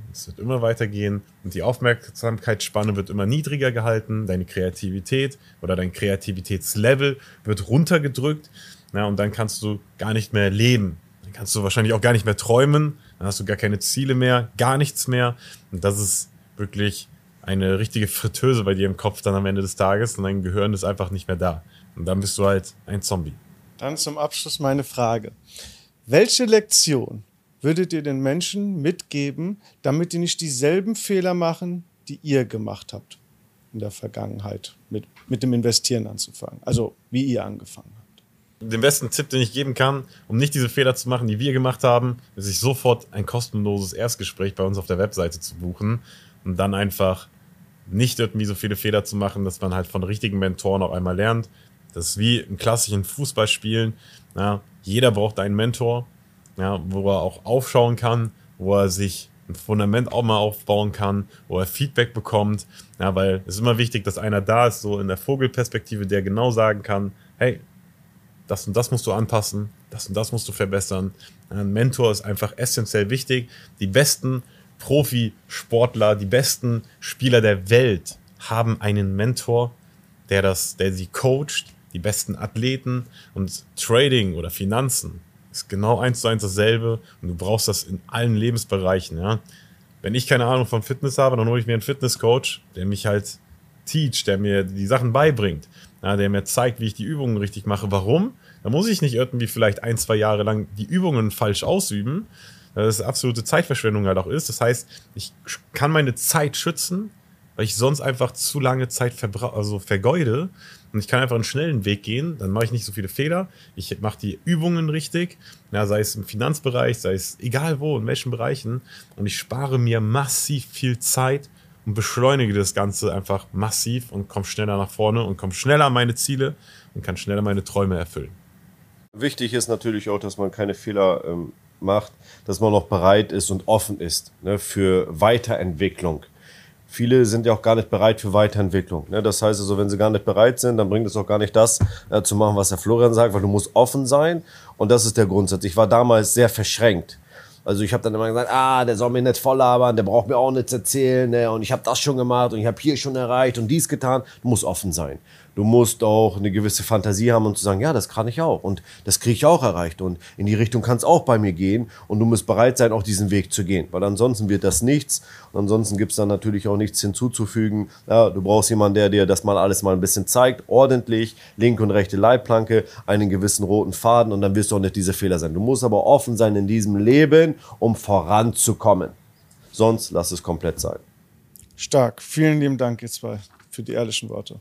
und die Aufmerksamkeitsspanne wird immer niedriger gehalten, deine Kreativität oder dein Kreativitätslevel wird runtergedrückt, ja, und dann kannst du gar nicht mehr leben. Dann kannst du wahrscheinlich auch gar nicht mehr träumen, dann hast du gar keine Ziele mehr, gar nichts mehr, und das ist wirklich eine richtige Fritteuse bei dir im Kopf dann am Ende des Tages und dein Gehirn ist einfach nicht mehr da. Und dann bist du halt ein Zombie. Dann zum Abschluss meine Frage. Welche Lektion würdet ihr den Menschen mitgeben, damit die nicht dieselben Fehler machen, die ihr gemacht habt in der Vergangenheit, mit dem Investieren anzufangen? Also wie ihr angefangen habt. Den besten Tipp, den ich geben kann, um nicht diese Fehler zu machen, die wir gemacht haben, ist sich sofort ein kostenloses Erstgespräch bei uns auf der Webseite zu buchen und dann einfach nicht irgendwie so viele Fehler zu machen, dass man halt von richtigen Mentoren auch einmal lernt. Das ist wie im klassischen Fußballspielen. Ja, jeder braucht einen Mentor, ja, wo er auch aufschauen kann, wo er sich ein Fundament auch mal aufbauen kann, wo er Feedback bekommt. Ja, weil es ist immer wichtig, dass einer da ist, so in der Vogelperspektive, der genau sagen kann, hey, das und das musst du anpassen, das und das musst du verbessern. Ein Mentor ist einfach essentiell wichtig. Die besten Profisportler, die besten Spieler der Welt haben einen Mentor, der sie coacht. Die besten Athleten und Trading oder Finanzen ist genau 1:1 dasselbe und du brauchst das in allen Lebensbereichen. Ja? Wenn ich keine Ahnung von Fitness habe, dann hole ich mir einen Fitnesscoach, der mich halt der mir die Sachen beibringt, ja, der mir zeigt, wie ich die Übungen richtig mache. Warum? Da muss ich nicht irgendwie vielleicht 1-2 Jahre lang die Übungen falsch ausüben, das absolute Zeitverschwendung halt auch ist. Das heißt, ich kann meine Zeit schützen, weil ich sonst einfach zu lange Zeit vergeude. Und ich kann einfach einen schnellen Weg gehen, dann mache ich nicht so viele Fehler. Ich mache die Übungen richtig, ja, sei es im Finanzbereich, sei es egal wo, in welchen Bereichen. Und ich spare mir massiv viel Zeit und beschleunige das Ganze einfach massiv und komme schneller nach vorne und komme schneller an meine Ziele und kann schneller meine Träume erfüllen. Wichtig ist natürlich auch, dass man keine Fehler macht, dass man noch bereit ist und offen ist, ne, für Weiterentwicklung. Viele sind ja auch gar nicht bereit für Weiterentwicklung. Ne? Das heißt also, wenn sie gar nicht bereit sind, dann bringt es auch gar nicht das zu machen, was der Florian sagt, weil du musst offen sein. Und das ist der Grundsatz. Ich war damals sehr verschränkt. Also ich habe dann immer gesagt, der soll mir nicht voll labern, der braucht mir auch nichts erzählen. Ne? Und ich habe das schon gemacht und ich habe hier schon erreicht und dies getan. Du musst offen sein. Du musst auch eine gewisse Fantasie haben und zu sagen, ja, das kann ich auch und das kriege ich auch erreicht und in die Richtung kann es auch bei mir gehen und du musst bereit sein, auch diesen Weg zu gehen, weil ansonsten wird das nichts und ansonsten gibt es dann natürlich auch nichts hinzuzufügen. Ja, du brauchst jemanden, der dir das mal alles mal ein bisschen zeigt, ordentlich, linke und rechte Leitplanke, einen gewissen roten Faden und dann wirst du auch nicht diese Fehler sein. Du musst aber offen sein in diesem Leben, um voranzukommen. Sonst lass es komplett sein. Stark. Vielen lieben Dank, ihr zwei, für die ehrlichen Worte.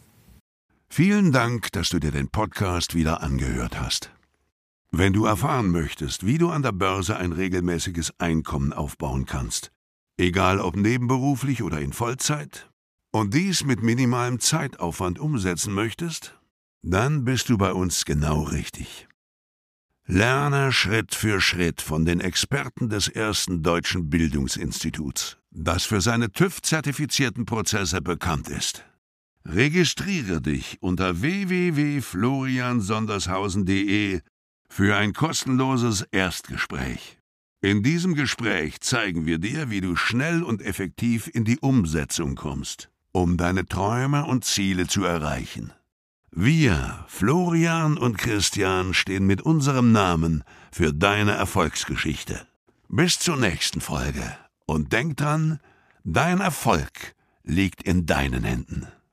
Vielen Dank, dass du dir den Podcast wieder angehört hast. Wenn du erfahren möchtest, wie du an der Börse ein regelmäßiges Einkommen aufbauen kannst, egal ob nebenberuflich oder in Vollzeit, und dies mit minimalem Zeitaufwand umsetzen möchtest, dann bist du bei uns genau richtig. Lerne Schritt für Schritt von den Experten des ersten deutschen Bildungsinstituts, das für seine TÜV-zertifizierten Prozesse bekannt ist. Registriere dich unter www.floriansondershausen.de für ein kostenloses Erstgespräch. In diesem Gespräch zeigen wir dir, wie du schnell und effektiv in die Umsetzung kommst, um deine Träume und Ziele zu erreichen. Wir, Florian und Christian, stehen mit unserem Namen für deine Erfolgsgeschichte. Bis zur nächsten Folge und denk dran, dein Erfolg liegt in deinen Händen.